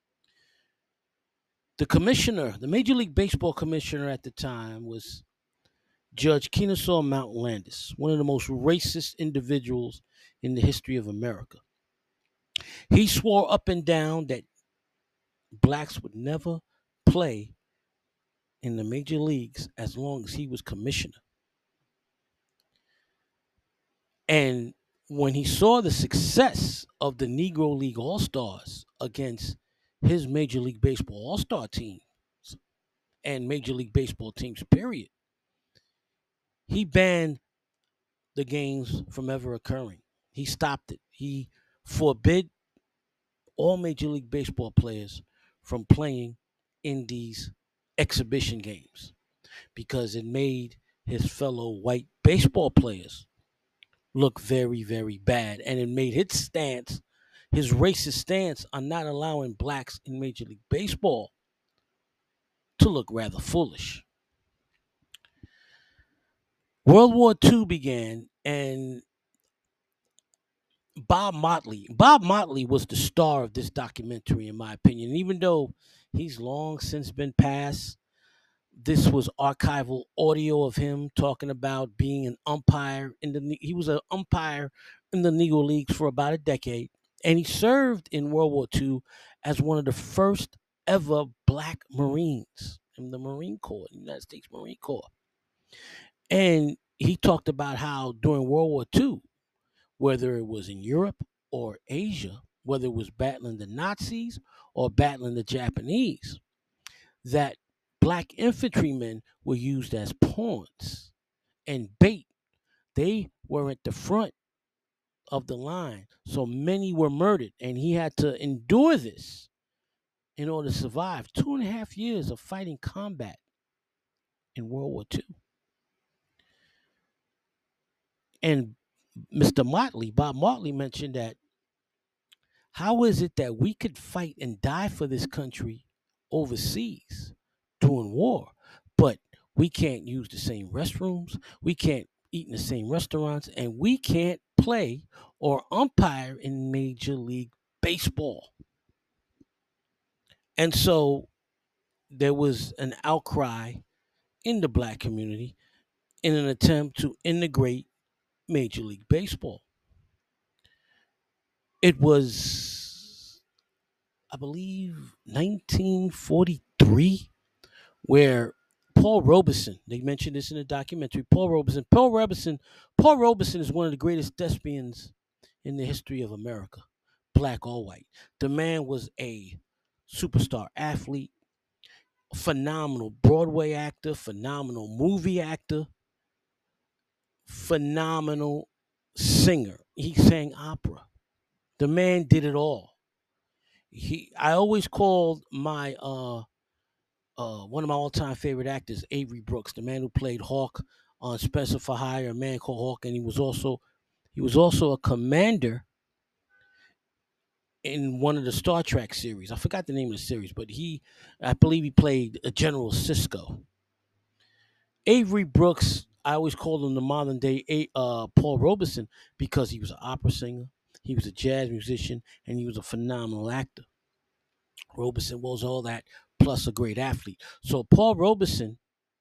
The Major League Baseball commissioner at the time was Judge Kennesaw Mountain Landis, one of the most racist individuals in the history of America. He swore up and down that blacks would never play in the major leagues as long as he was commissioner. And when he saw the success of the Negro League All-Stars against his Major League Baseball All-Star teams and Major League Baseball teams, period, he banned the games from ever occurring. He stopped it. He forbid all Major League Baseball players from playing in these exhibition games because it made his fellow white baseball players look very, very bad. And it made his racist stance on not allowing blacks in Major League Baseball to look rather foolish. World War II began, and Bob Motley was the star of this documentary, in my opinion. Even though he's long since been passed, this was archival audio of him talking about being an umpire he was an umpire in the Negro Leagues for about a decade, and he served in World War II as one of the first ever black Marines in the Marine Corps, the United States Marine Corps. And he talked about how during World War II, whether it was in Europe or Asia, whether it was battling the Nazis or battling the Japanese, that black infantrymen were used as pawns and bait. They were at the front of the line, so many were murdered, and he had to endure this in order to survive 2.5 years of fighting combat in World War II. And Bob Motley mentioned that how is it that we could fight and die for this country overseas during war, but we can't use the same restrooms, we can't eat in the same restaurants, and we can't play or umpire in Major League Baseball? And so there was an outcry in the black community in an attempt to integrate Major League Baseball. It was, I believe, 1943, where Paul Robeson, they mentioned this in the documentary, Paul Robeson is one of the greatest thespians in the history of America, black or white. The man was a superstar athlete, phenomenal Broadway actor, phenomenal movie actor, phenomenal singer. He sang opera. The man did it all. I always called my one of my all-time favorite actors, Avery Brooks, the man who played Hawk on Spencer for Hire, A Man Called Hawk, and he was also a commander in one of the Star Trek series. I forgot the name of the series, but I believe he played General Cisco. Avery Brooks, I always called him the modern day Paul Robeson because he was an opera singer, he was a jazz musician, and he was a phenomenal actor. Robeson was all that, plus a great athlete. So Paul Robeson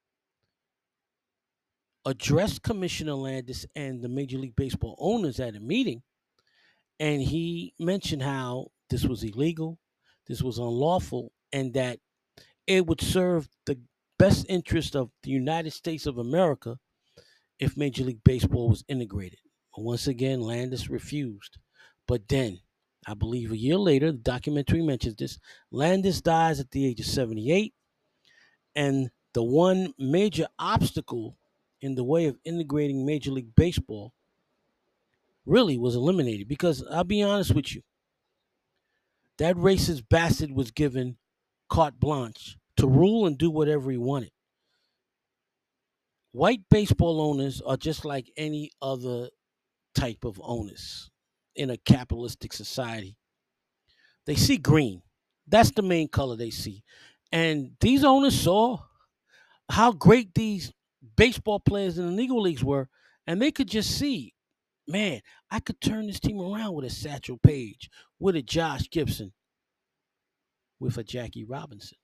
addressed Commissioner Landis and the Major League Baseball owners at a meeting, and he mentioned how this was illegal, this was unlawful, and that it would serve the best interest of the United States of America if Major League Baseball was integrated. But once again, Landis refused. But then, I believe a year later, the documentary mentions this, Landis dies at the age of 78, and the one major obstacle in the way of integrating Major League Baseball really was eliminated. Because I'll be honest with you, that racist bastard was given carte blanche to rule and do whatever he wanted. White baseball owners are just like any other type of owners in a capitalistic society. They see green. That's the main color they see. And these owners saw how great these baseball players in the Negro Leagues were, and they could just see, man, I could turn this team around with a Satchel Paige, with a Josh Gibson, with a Jackie Robinson.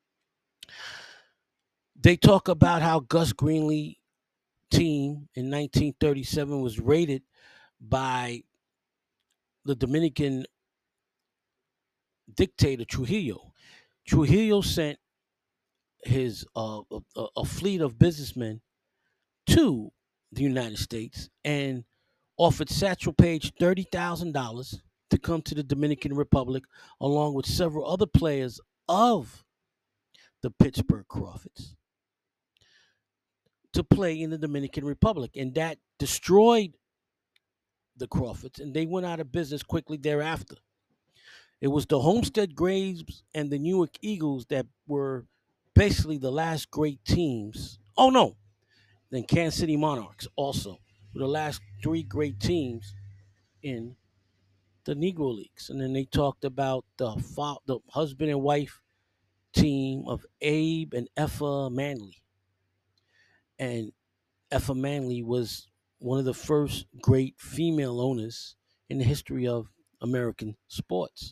They talk about how Gus Greenlee team in 1937 was raided by the Dominican dictator Trujillo. Trujillo sent his a fleet of businessmen to the United States and offered Satchel Paige $30,000 to come to the Dominican Republic, along with several other players of the Pittsburgh Crawfords, to play in the Dominican Republic, and that destroyed the Crawfords, and they went out of business quickly thereafter. It was the Homestead Grays and the Newark Eagles that were basically the last great teams. Oh no, then Kansas City Monarchs also. were the last 3 great teams in the Negro Leagues. And then they talked about the husband and wife team of Abe and Effa Manley. And Effa Manley was one of the first great female owners in the history of American sports.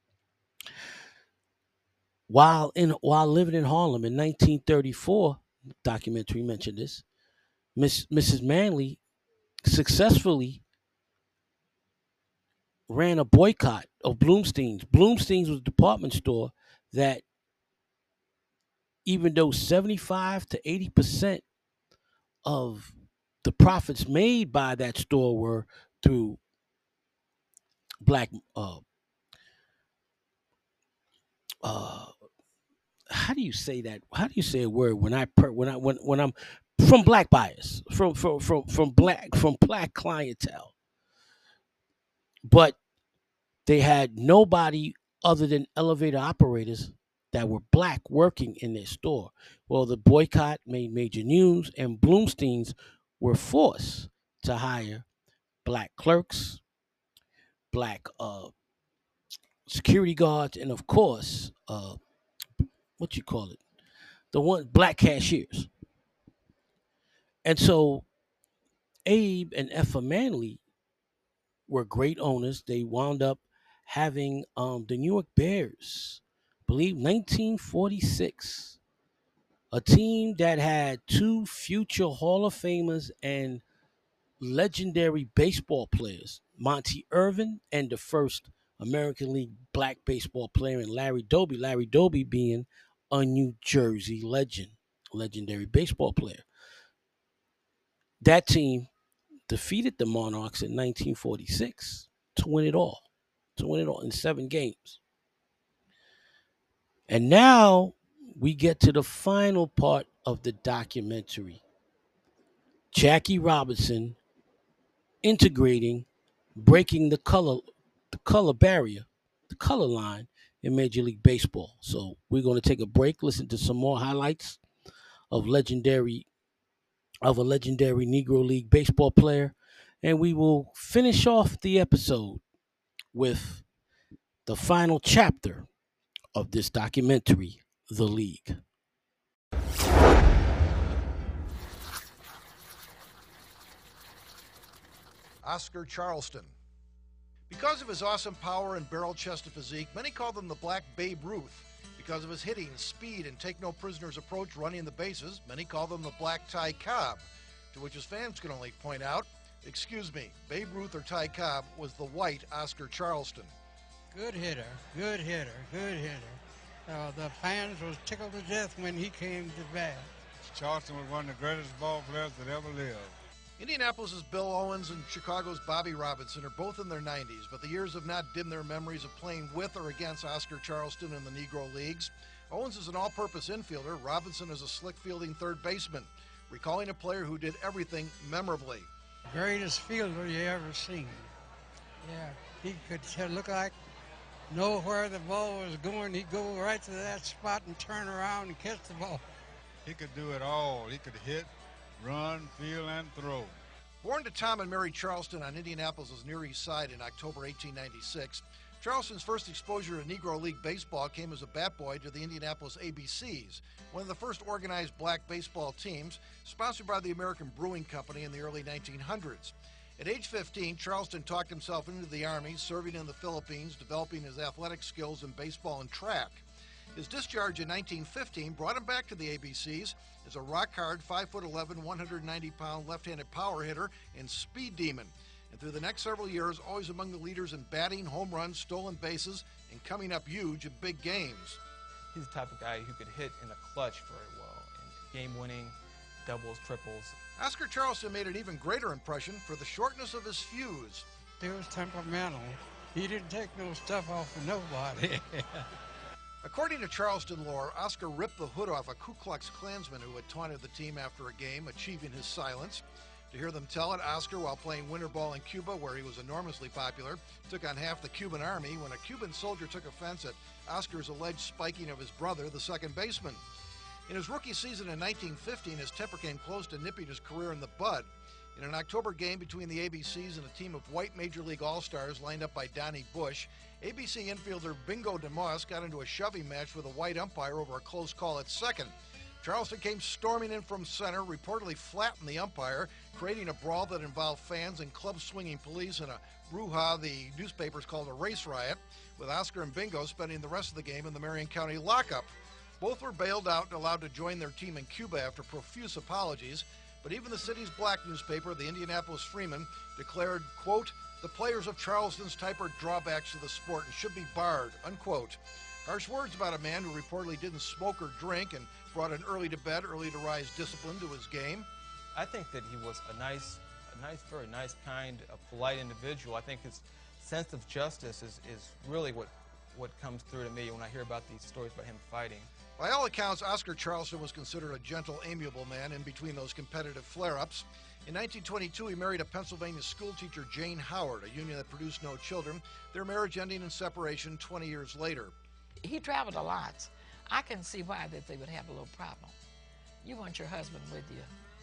While living in Harlem in 1934, the documentary mentioned this, Mrs. Manley successfully ran a boycott of Bloomstein's. Bloomstein's was a department store that, even though 75 to 80% of the profits made by that store were through black, how do you say that? How do you say a word when I'm from black buyers, from black clientele? But they had nobody other than elevator operators that were black working in their store. Well, the boycott made major news, and Bloomstein's were forced to hire black clerks, black security guards, and of course, black cashiers. And so Abe and Effa Manley were great owners. They wound up having the New York Bears, I believe 1946, a team that had 2 future Hall of Famers and legendary baseball players, Monty Irvin and the first American League black baseball player, and Larry Doby being a New Jersey legendary baseball player. That team defeated the Monarchs in 1946 to win it all in 7 games. And now we get to the final part of the documentary. Jackie Robinson breaking the color barrier, the color line in Major League Baseball. So we're going to take a break, listen to some more highlights of a legendary Negro League baseball player, and we will finish off the episode with the final chapter of this documentary, The League. Oscar Charleston. Because of his awesome power and barrel-chested physique, many called him the Black Babe Ruth. Because of his hitting, speed, and take-no-prisoners approach running the bases, many call him the Black Ty Cobb, to which his fans can only point out, excuse me, Babe Ruth or Ty Cobb was the white Oscar Charleston. Good hitter. The fans was tickled to death when he came to bat. Charleston was one of the greatest ball players that ever lived. Indianapolis's Bill Owens and Chicago's Bobby Robinson are both in their 90s, but the years have not dimmed their memories of playing with or against Oscar Charleston in the Negro Leagues. Owens is an all-purpose infielder. Robinson is a slick-fielding third baseman, recalling a player who did everything memorably. Greatest fielder you ever seen. Yeah, he could look like know where the ball was going. He'd go right to that spot and turn around and catch the ball. He could do it all. He could hit, run, field, and throw. Born to Tom and Mary Charleston on Indianapolis' Near East Side in October 1896, Charleston's first exposure to Negro League baseball came as a bat boy to the Indianapolis ABCs, one of the first organized black baseball teams, sponsored by the American Brewing Company in the early 1900s. At age 15, Charleston talked himself into the Army, serving in the Philippines, developing his athletic skills in baseball and track. His discharge in 1915 brought him back to the ABCs as a rock-hard 5'11", 190-pound left-handed power hitter and speed demon. And through the next several years, always among the leaders in batting, home runs, stolen bases, and coming up huge in big games. He's the type of guy who could hit in the clutch very well, and game-winning, doubles, triples. Oscar Charleston made an even greater impression for the shortness of his fuse. He was temperamental. He didn't take no stuff off of nobody. According to Charleston lore, Oscar ripped the hood off a Ku Klux Klansman who had taunted the team after a game, achieving his silence. To hear them tell it, Oscar, while playing winter ball in Cuba, where he was enormously popular, took on half the Cuban army when a Cuban soldier took offense at Oscar's alleged spiking of his brother, the second baseman. In his rookie season in 1915, his temper came close to nipping his career in the bud. In an October game between the ABCs and a team of white Major League All-Stars lined up by Donnie Bush, ABC infielder Bingo DeMoss got into a shoving match with a white umpire over a close call at second. Charleston came storming in from center, reportedly flattened the umpire, creating a brawl that involved fans and club-swinging police in a brouhaha the newspapers called a race riot, with Oscar and Bingo spending the rest of the game in the Marion County lockup. Both were bailed out and allowed to join their team in Cuba after profuse apologies, but even the city's black newspaper, the Indianapolis Freeman, declared, quote, "The players of Charleston's type are drawbacks to the sport and should be barred," unquote. Harsh words about a man who reportedly didn't smoke or drink and brought an early to bed, early to rise discipline to his game. I think that he was a very nice, kind, polite individual. I think his sense of justice is really what comes through to me when I hear about these stories about him fighting. By all accounts, Oscar Charleston was considered a gentle, amiable man in between those competitive flare-ups. In 1922, he married a Pennsylvania schoolteacher, Jane Howard, a union that produced no children, their marriage ending in separation 20 years later. He traveled a lot. I can see why that they would have a little problem. You want your husband with you.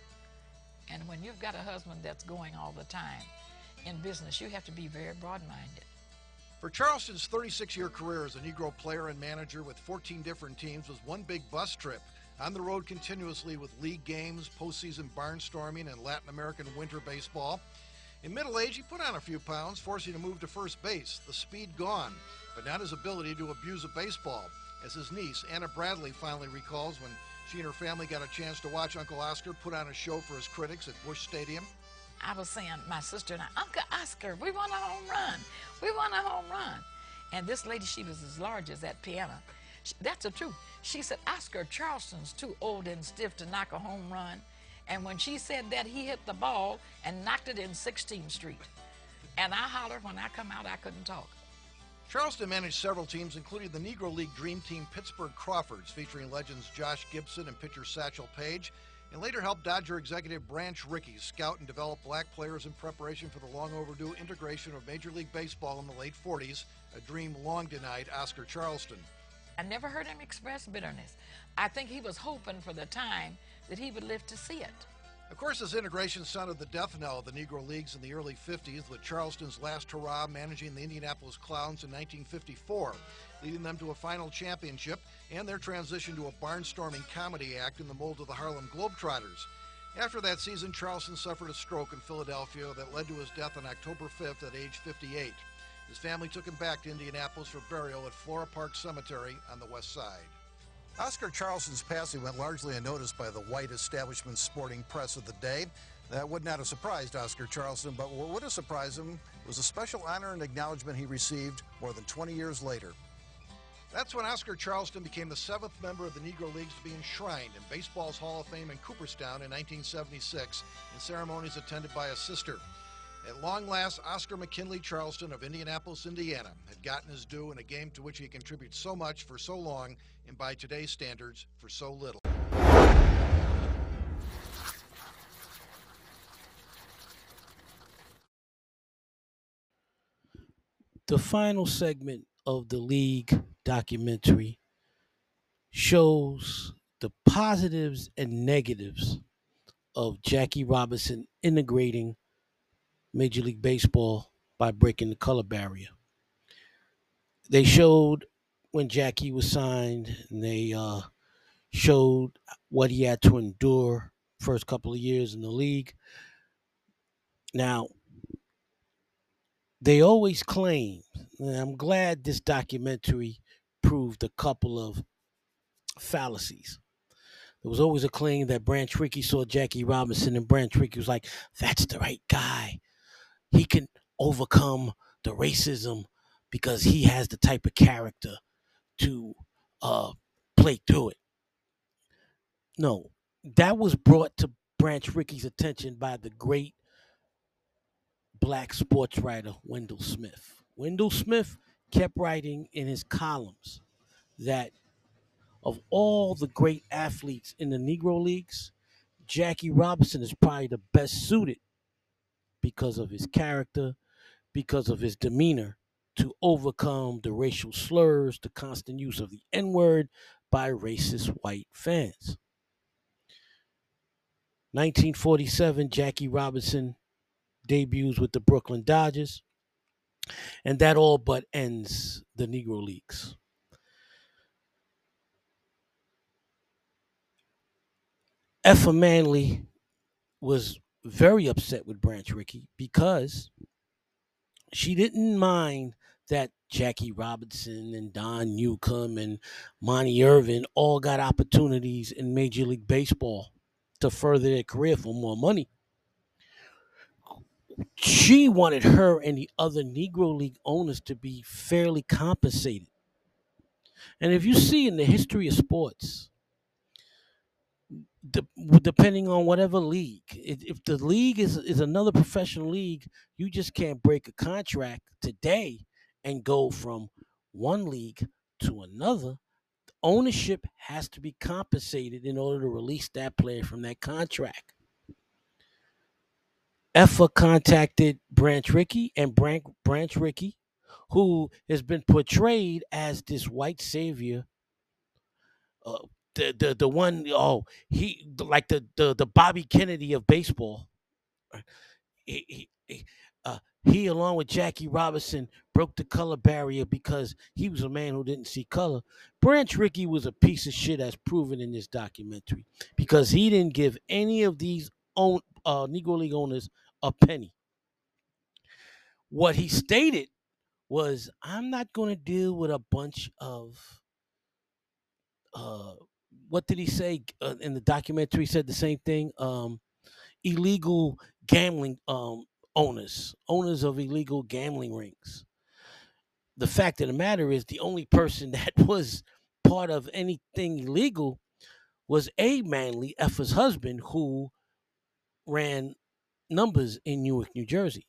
And when you've got a husband that's going all the time in business, you have to be very broad-minded. For Charleston's 36-year career as a Negro player and manager with 14 different teams was one big bus trip, on the road continuously with league games, postseason barnstorming, and Latin American winter baseball. In middle age, he put on a few pounds, forcing to move to first base, the speed gone, but not his ability to abuse a baseball, as his niece, Anna Bradley, finally recalls when she and her family got a chance to watch Uncle Oscar put on a show for his critics at Busch Stadium. I was saying, my sister and I, "Uncle Oscar, we want a home run. We want a home run." And this lady, she was as large as that piano. That's the truth. She said, "Oscar Charleston's too old and stiff to knock a home run." And when she said that, he hit the ball and knocked it in 16th Street. And I hollered when I come out, I couldn't talk. Charleston managed several teams, including the Negro League Dream Team Pittsburgh Crawfords, featuring legends Josh Gibson and pitcher Satchel Paige, and later helped Dodger executive Branch Rickey scout and develop black players in preparation for the long-overdue integration of Major League Baseball in the late 40s, a dream long denied Oscar Charleston. I never heard him express bitterness. I think he was hoping for the time that he would live to see it. Of course, this integration sounded the death knell of the Negro Leagues in the early 50s, with Charleston's last hurrah managing the Indianapolis Clowns in 1954, leading them to a final championship and their transition to a barnstorming comedy act in the mold of the Harlem Globetrotters. After that season, Charleston suffered a stroke in Philadelphia that led to his death on October 5th at age 58. His family took him back to Indianapolis for burial at Flora Park Cemetery on the west side. Oscar Charleston's passing went largely unnoticed by the white establishment sporting press of the day. That would not have surprised Oscar Charleston, but what would have surprised him was the special honor and acknowledgement he received more than 20 years later. That's when Oscar Charleston became the 7th member of the Negro Leagues to be enshrined in baseball's Hall of Fame in Cooperstown in 1976, in ceremonies attended by a sister. At long last, Oscar McKinley Charleston of Indianapolis, Indiana, had gotten his due in a game to which he contributed so much for so long, and by today's standards, for so little. The final segment of the League documentary shows the positives and negatives of Jackie Robinson integrating Major League Baseball by breaking the color barrier. They showed when Jackie was signed, and they showed what he had to endure first couple of years in the league. Now, they always claim, and I'm glad this documentary proved a couple of fallacies. There was always a claim that Branch Rickey saw Jackie Robinson, and Branch Rickey was like, "That's the right guy. He can overcome the racism because he has the type of character to play through it." No, that was brought to Branch Rickey's attention by the great black sports writer Wendell Smith. Wendell Smith kept writing in his columns that of all the great athletes in the Negro Leagues, Jackie Robinson is probably the best suited because of his character, because of his demeanor, to overcome the racial slurs, the constant use of the N-word by racist white fans. 1947, Jackie Robinson debuts with the Brooklyn Dodgers, and that all but ends the Negro Leagues. Effa Manley was very upset with Branch Rickey because she didn't mind that Jackie Robinson and Don Newcomb and Monty Irvin all got opportunities in Major League Baseball to further their career for more money. She wanted her and the other Negro League owners to be fairly compensated. And if you see in the history of sports, depending on whatever league, if the league is another professional league, you just can't break a contract today and go from one league to another. Ownership has to be compensated in order to release that player from that contract. Effa contacted Branch Rickey, and Branch Rickey, who has been portrayed as this white savior, the one, he like the Bobby Kennedy of baseball. He along with Jackie Robinson broke the color barrier because he was a man who didn't see color. Branch Rickey was a piece of shit, as proven in this documentary, because he didn't give any of these Negro League owners a penny. What he stated was, I'm not going to deal with a bunch of what did he say in the documentary? He said the same thing. Illegal gambling owners of illegal gambling rings. The fact of the matter is, the only person that was part of anything illegal was Abe Manley, Effa's husband, who ran numbers in Newark, New Jersey.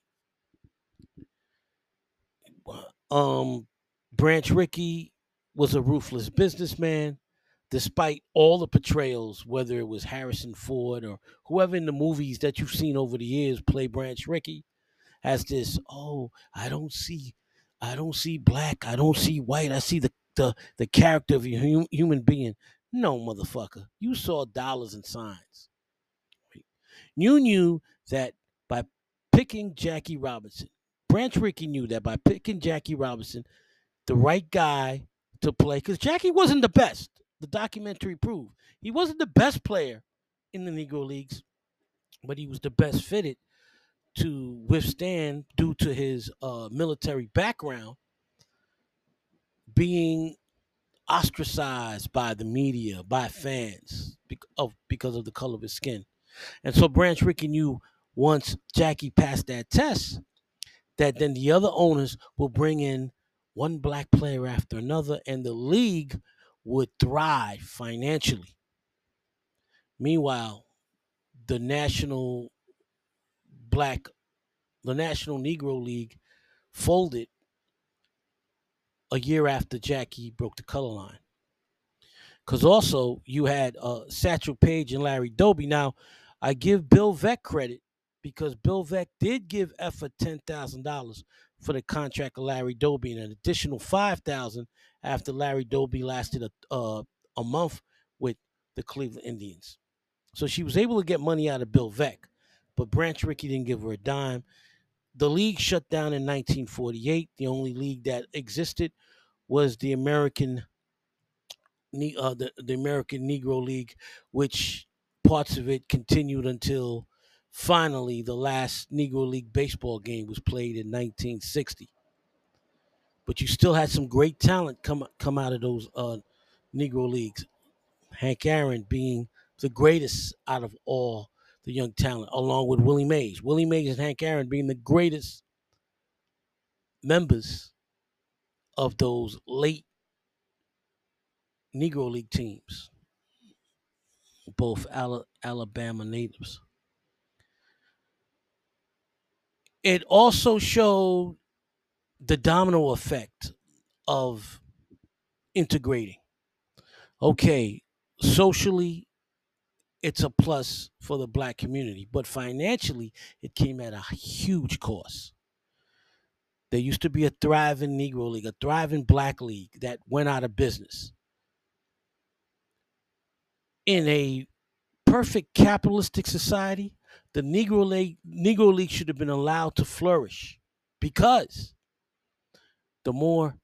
Branch Rickey was a ruthless businessman. Despite all the portrayals, whether it was Harrison Ford or whoever in the movies that you've seen over the years play Branch Rickey, has this, I don't see black, I don't see white, I see the character of a human being. No, motherfucker, you saw dollars and signs. You knew that by picking Jackie Robinson, Branch Rickey knew that by picking Jackie Robinson, the right guy to play, because Jackie wasn't the best. The documentary proved he wasn't the best player in the Negro Leagues, but he was the best fitted to withstand, due to his military background, being ostracized by the media, by fans, because of the color of his skin. And so Branch Rickey knew once Jackie passed that test, that then the other owners will bring in one black player after another, and the league would thrive financially. Meanwhile, the National Negro League folded a year after Jackie broke the color line. Because also you had Satchel Paige and Larry Doby. Now, I give Bill Veeck credit, because Bill Veeck did give Effa $10,000 for the contract of Larry Doby, and an additional $5,000 after Larry Doby lasted a month with the Cleveland Indians. So she was able to get money out of Bill Veeck, but Branch Rickey didn't give her a dime. The league shut down in 1948. The only league that existed was the American Negro League, which parts of it continued until finally the last Negro League baseball game was played in 1960. But you still had some great talent come out of those Negro Leagues. Hank Aaron being the greatest out of all the young talent, along with Willie Mays. Willie Mays and Hank Aaron being the greatest members of those late Negro League teams, both Alabama natives. It also showed the domino effect of integrating. Okay, socially, it's a plus for the black community, but financially, it came at a huge cost. There used to be a thriving Negro League, a thriving black league that went out of business in a perfect capitalistic society, the Negro League should have been allowed to flourish, because the more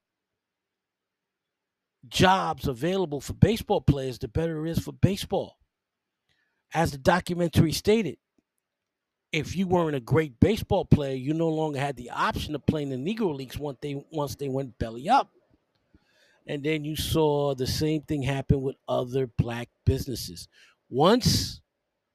jobs available for baseball players, the better it is for baseball. As the documentary stated, if you weren't a great baseball player, you no longer had the option of playing the Negro Leagues once they went belly up. And then you saw the same thing happen with other black businesses. Once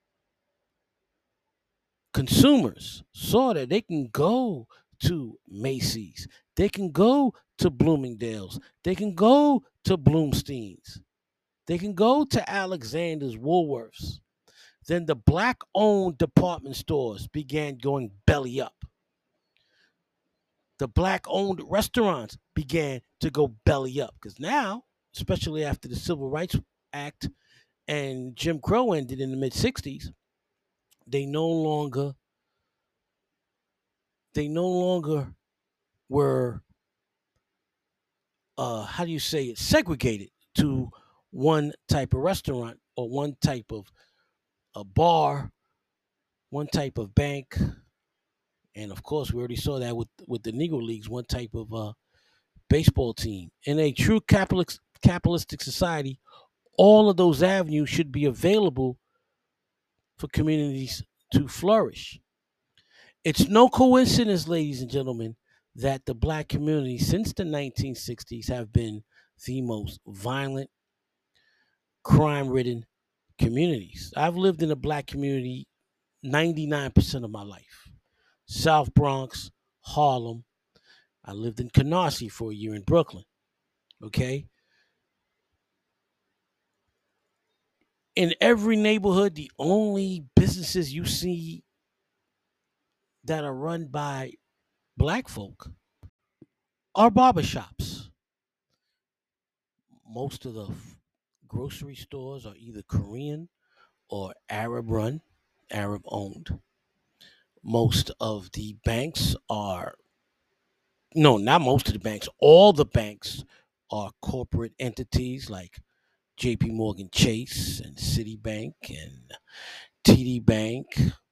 consumers saw that they can go to Macy's, they can go to Bloomingdale's, they can go to Bloomstein's, they can go to Alexander's, Woolworths, then the black-owned department stores began going belly up. The black-owned restaurants began to go belly up, because now, especially after the Civil Rights Act and Jim Crow ended in the mid-'60s, they no longer were segregated to one type of restaurant or one type of a bar, one type of bank, and of course we already saw that with the Negro Leagues, one type of baseball team. In a true capitalistic society, all of those avenues should be available for communities to flourish. It's no coincidence, ladies and gentlemen, that the black community since the 1960s have been the most violent, crime-ridden communities. I've lived in a black community 99% of my life. South Bronx, Harlem. I lived in Canarsie for a year in Brooklyn. Okay? In every neighborhood, the only businesses you see that are run by black folk are barbershops. Most of the grocery stores are either Korean or Arab run, Arab owned. Most of the banks are, no, not most of the banks, all the banks are corporate entities like JP Morgan Chase and Citibank and TD Bank.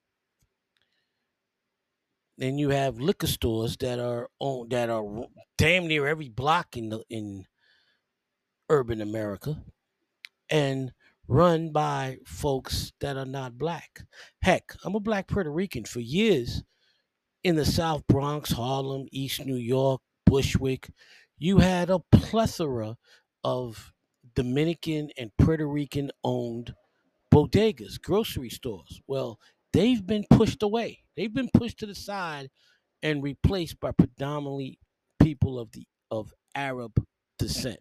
Then you have liquor stores that are damn near every block in urban America and run by folks that are not black. Heck, I'm a black Puerto Rican. For years in the South Bronx, Harlem, East New York, Bushwick, you had a plethora of Dominican and Puerto Rican owned bodegas, grocery stores. Well, they've been pushed away. They've been pushed to the side and replaced by predominantly people of Arab descent.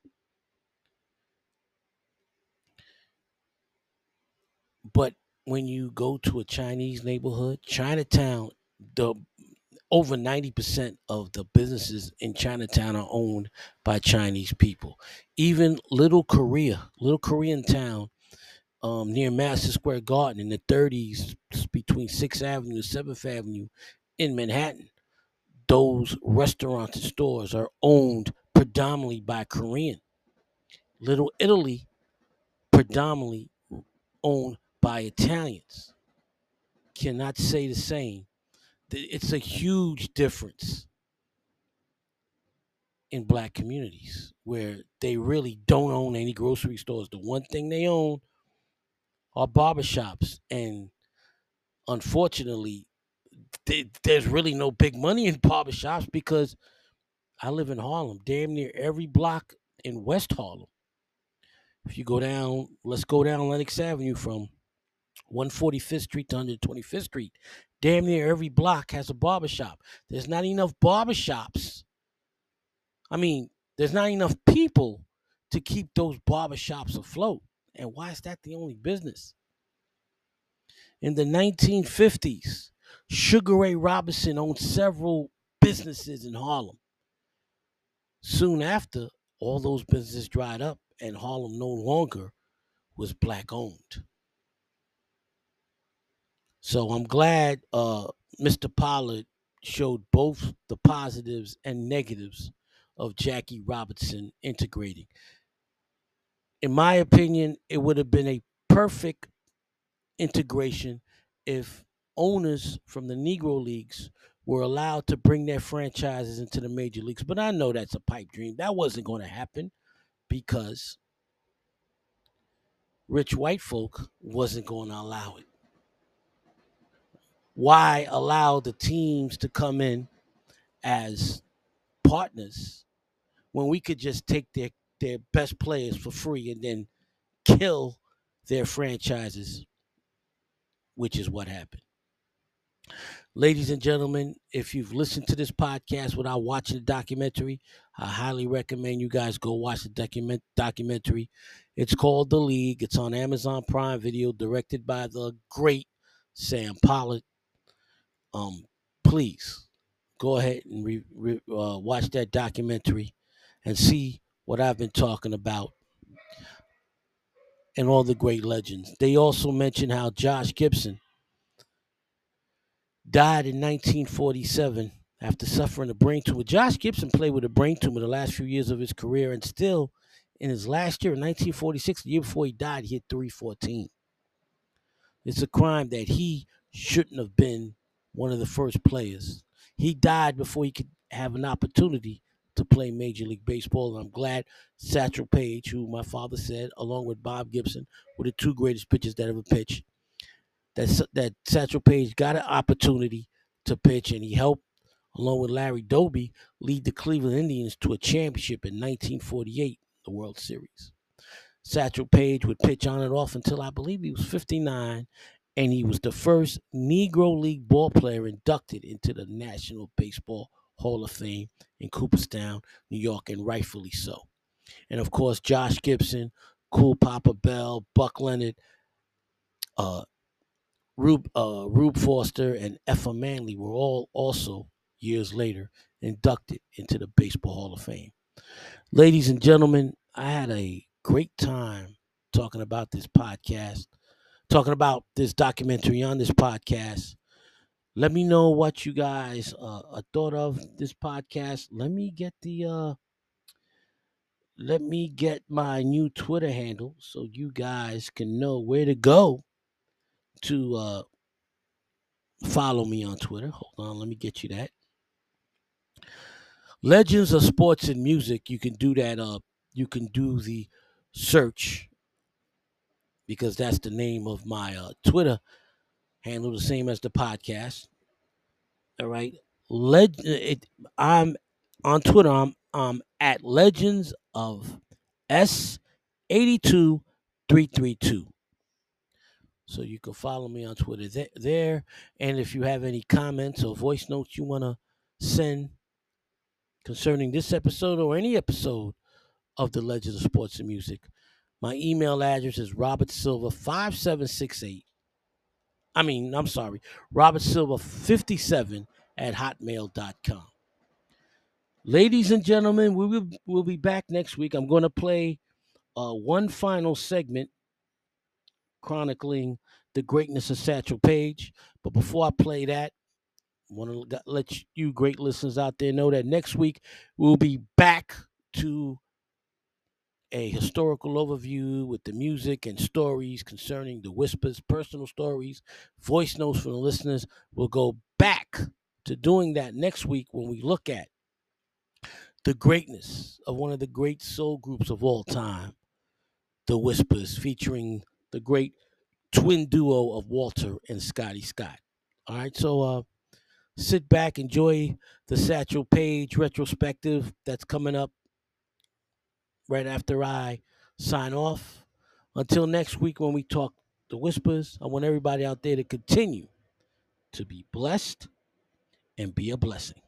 But when you go to a Chinese neighborhood, Chinatown, over 90% of the businesses in Chinatown are owned by Chinese people. Even Little Korean town, near Madison Square Garden in the 30s, between 6th Avenue and 7th Avenue in Manhattan, those restaurants and stores are owned predominantly by Korean. Little Italy, predominantly owned by Italians. Cannot say the same. It's a huge difference in black communities where they really don't own any grocery stores. The one thing they own are barbershops. And unfortunately, there's really no big money in barbershops because I live in Harlem. Damn near every block in West Harlem. If you go down, let's go down Lenox Avenue from 145th Street to 125th Street. Damn near every block has a barbershop. There's not enough barbershops. There's not enough people to keep those barbershops afloat. And why is that the only business? In the 1950s, Sugar Ray Robinson owned several businesses in Harlem. Soon after, all those businesses dried up and Harlem no longer was black owned. So I'm glad Mr. Pollard showed both the positives and negatives of Jackie Robinson integrating. In my opinion, it would have been a perfect integration if owners from the Negro Leagues were allowed to bring their franchises into the major leagues. But I know that's a pipe dream. That wasn't going to happen because rich white folk wasn't going to allow it. Why allow the teams to come in as partners when we could just take their best players for free and then kill their franchises, which is what happened. Ladies and gentlemen, if you've listened to this podcast without watching the documentary, I highly recommend you guys go watch the documentary. It's called The League. It's on Amazon Prime Video, directed by the great Sam Pollard. Please go ahead and watch that documentary and see what I've been talking about and all the great legends. They also mention how Josh Gibson died in 1947 after suffering a brain tumor. Josh Gibson played with a brain tumor the last few years of his career, and still in his last year, in 1946, the year before he died, he hit .314. It's a crime that he shouldn't have been one of the first players. He died before he could have an opportunity to play Major League Baseball, and I'm glad Satchel Paige, who my father said, along with Bob Gibson, were the two greatest pitchers that ever pitched, that Satchel Paige got an opportunity to pitch, and he helped, along with Larry Doby, lead the Cleveland Indians to a championship in 1948, the World Series. Satchel Paige would pitch on and off until I believe he was 59, and he was the first Negro League ball player inducted into the National Baseball Hall of Fame in Cooperstown, New York, and rightfully so. And of course, Josh Gibson, Cool Papa Bell, Buck Leonard, Rube Foster, and Effa Manley were all also years later inducted into the Baseball Hall of Fame. Ladies and gentlemen, I had a great time talking about this podcast, talking about this documentary on this podcast. Let me know what you guys thought of this podcast. Let me get my new Twitter handle so you guys can know where to go to follow me on Twitter. Hold on, let me get you that. Legends of Sports and Music. You can do that. You can do the search because that's the name of my Twitter handle, the same as the podcast. All right. I'm on Twitter. I'm at Legends of S82332. So you can follow me on Twitter there. And if you have any comments or voice notes you want to send concerning this episode or any episode of the Legends of Sports and Music, my email address is robertsilva5768. robertsilva57@hotmail.com. Ladies and gentlemen, we'll be back next week. I'm going to play one final segment chronicling the greatness of Satchel Paige. But before I play that, I want to let you great listeners out there know that next week we'll be back to a historical overview with the music and stories concerning the Whispers, personal stories, voice notes from the listeners. We'll go back to doing that next week when we look at the greatness of one of the great soul groups of all time, the Whispers, featuring the great twin duo of Walter and Scotty Scott. All right, so sit back, enjoy the Satchel Paige retrospective that's coming up right after I sign off. Until next week when we talk the Whispers, I want everybody out there to continue to be blessed and be a blessing.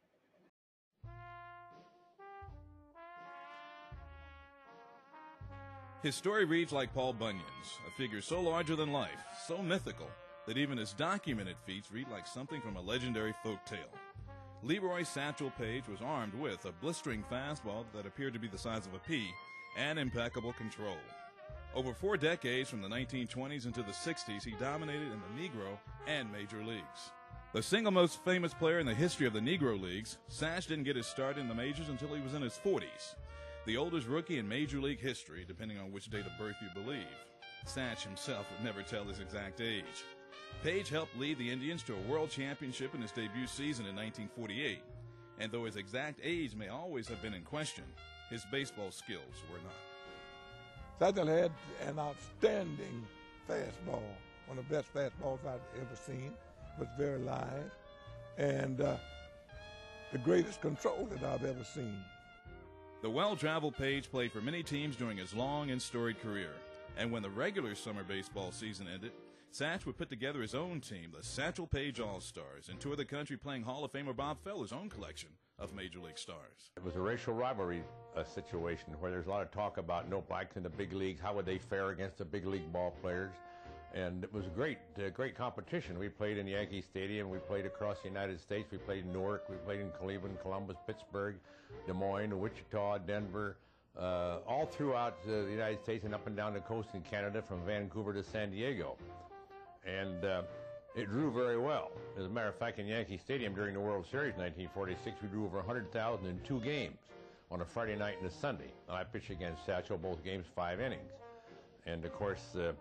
His story reads like Paul Bunyan's, a figure so larger than life, so mythical, that even his documented feats read like something from a legendary folk tale. Leroy Satchel Paige was armed with a blistering fastball that appeared to be the size of a pea and impeccable control. Over 4 decades, from the 1920s into the 60s, he dominated in the Negro and Major Leagues. The single most famous player in the history of the Negro Leagues, Satch didn't get his start in the majors until he was in his 40s. The oldest rookie in Major League history, depending on which date of birth you believe. Satch himself would never tell his exact age. Page helped lead the Indians to a world championship in his debut season in 1948, and though his exact age may always have been in question, his baseball skills were not. Satchel had an outstanding fastball, one of the best fastballs I've ever seen. Was very live, and the greatest control that I've ever seen. The well-traveled Page played for many teams during his long and storied career, and when the regular summer baseball season ended, Satch would put together his own team, the Satchel Paige All-Stars, and tour the country playing Hall of Famer Bob Feller's own collection of Major League stars. It was a racial rivalry situation where there's a lot of talk about no blacks in the big leagues. How would they fare against the big league ball players? And it was a great competition. We played in Yankee Stadium. We played across the United States. We played in Newark. We played in Cleveland, Columbus, Pittsburgh, Des Moines, Wichita, Denver, all throughout the United States and up and down the coast in Canada from Vancouver to San Diego. And it drew very well. As a matter of fact, in Yankee Stadium during the World Series in 1946, we drew over 100,000 in 2 games on a Friday night and a Sunday. And I pitched against Satchel, both games 5 innings. And of course, the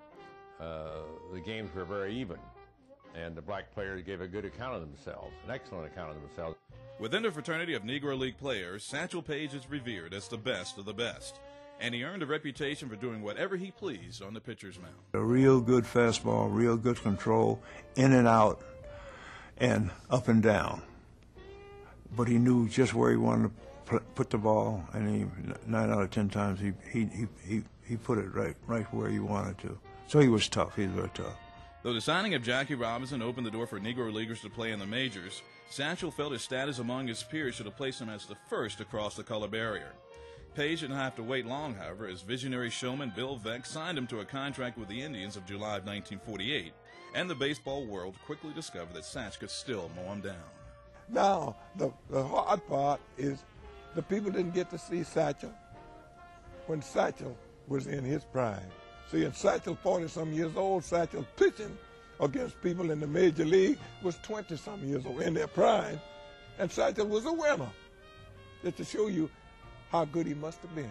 games were very even, and the black players gave a good account of themselves, an excellent account of themselves. Within the fraternity of Negro League players, Satchel Paige is revered as the best of the best, and he earned a reputation for doing whatever he pleased on the pitcher's mound. A real good fastball, real good control, in and out, and up and down. But he knew just where he wanted to put the ball, and he 9 out of 10 times he put it right where he wanted to. So he was tough. He was very tough. Though the signing of Jackie Robinson opened the door for Negro Leaguers to play in the majors, Satchel felt his status among his peers should have placed him as the first to cross the color barrier. Page didn't have to wait long, however, as visionary showman Bill Veeck signed him to a contract with the Indians of July of 1948, and the baseball world quickly discovered that Satch could still mow him down. Now, the hard part is the people didn't get to see Satchel when Satchel was in his prime. See, and Satchel, 40-some years old, Satchel pitching against people in the major league was 20-some years old in their prime, and Satchel was a winner. Just to show you how good he must have been.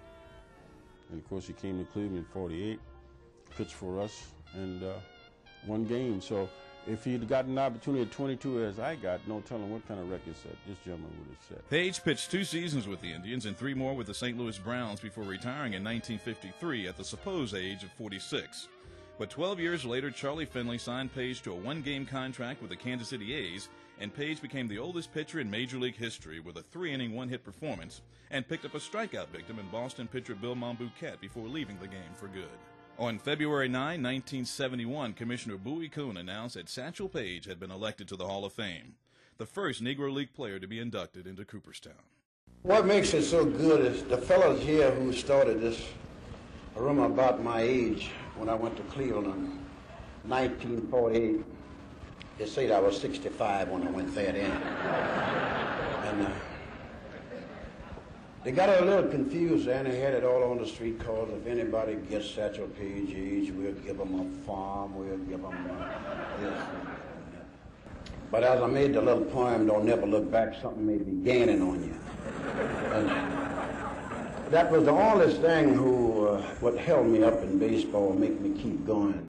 And of course, he came to Cleveland in '48, pitched for us, and won games. So if he'd gotten an opportunity at 22 as I got, no telling what kind of record set this gentleman would have set. Page pitched 2 seasons with the Indians and 3 more with the St. Louis Browns before retiring in 1953 at the supposed age of 46. But 12 years later, Charlie Finley signed Page to a 1-game contract with the Kansas City A's, and Page became the oldest pitcher in Major League history with a 3-inning 1-hit performance and picked up a strikeout victim in Boston pitcher Bill Monbouquet before leaving the game for good. On February 9, 1971, Commissioner Bowie Kuhn announced that Satchel Paige had been elected to the Hall of Fame, the first Negro League player to be inducted into Cooperstown. What makes it so good is the fellows here who started this room about my age when I went to Cleveland in 1948. They said I was 65 when I went there then. And they got a little confused and they had it all on the street cars. If anybody gets Satchel Paige age, we'll give them a farm, we'll give them this. But as I made the little poem, Don't Never Look Back, something may be gaining on you. And that was the only thing what held me up in baseball, make me keep going.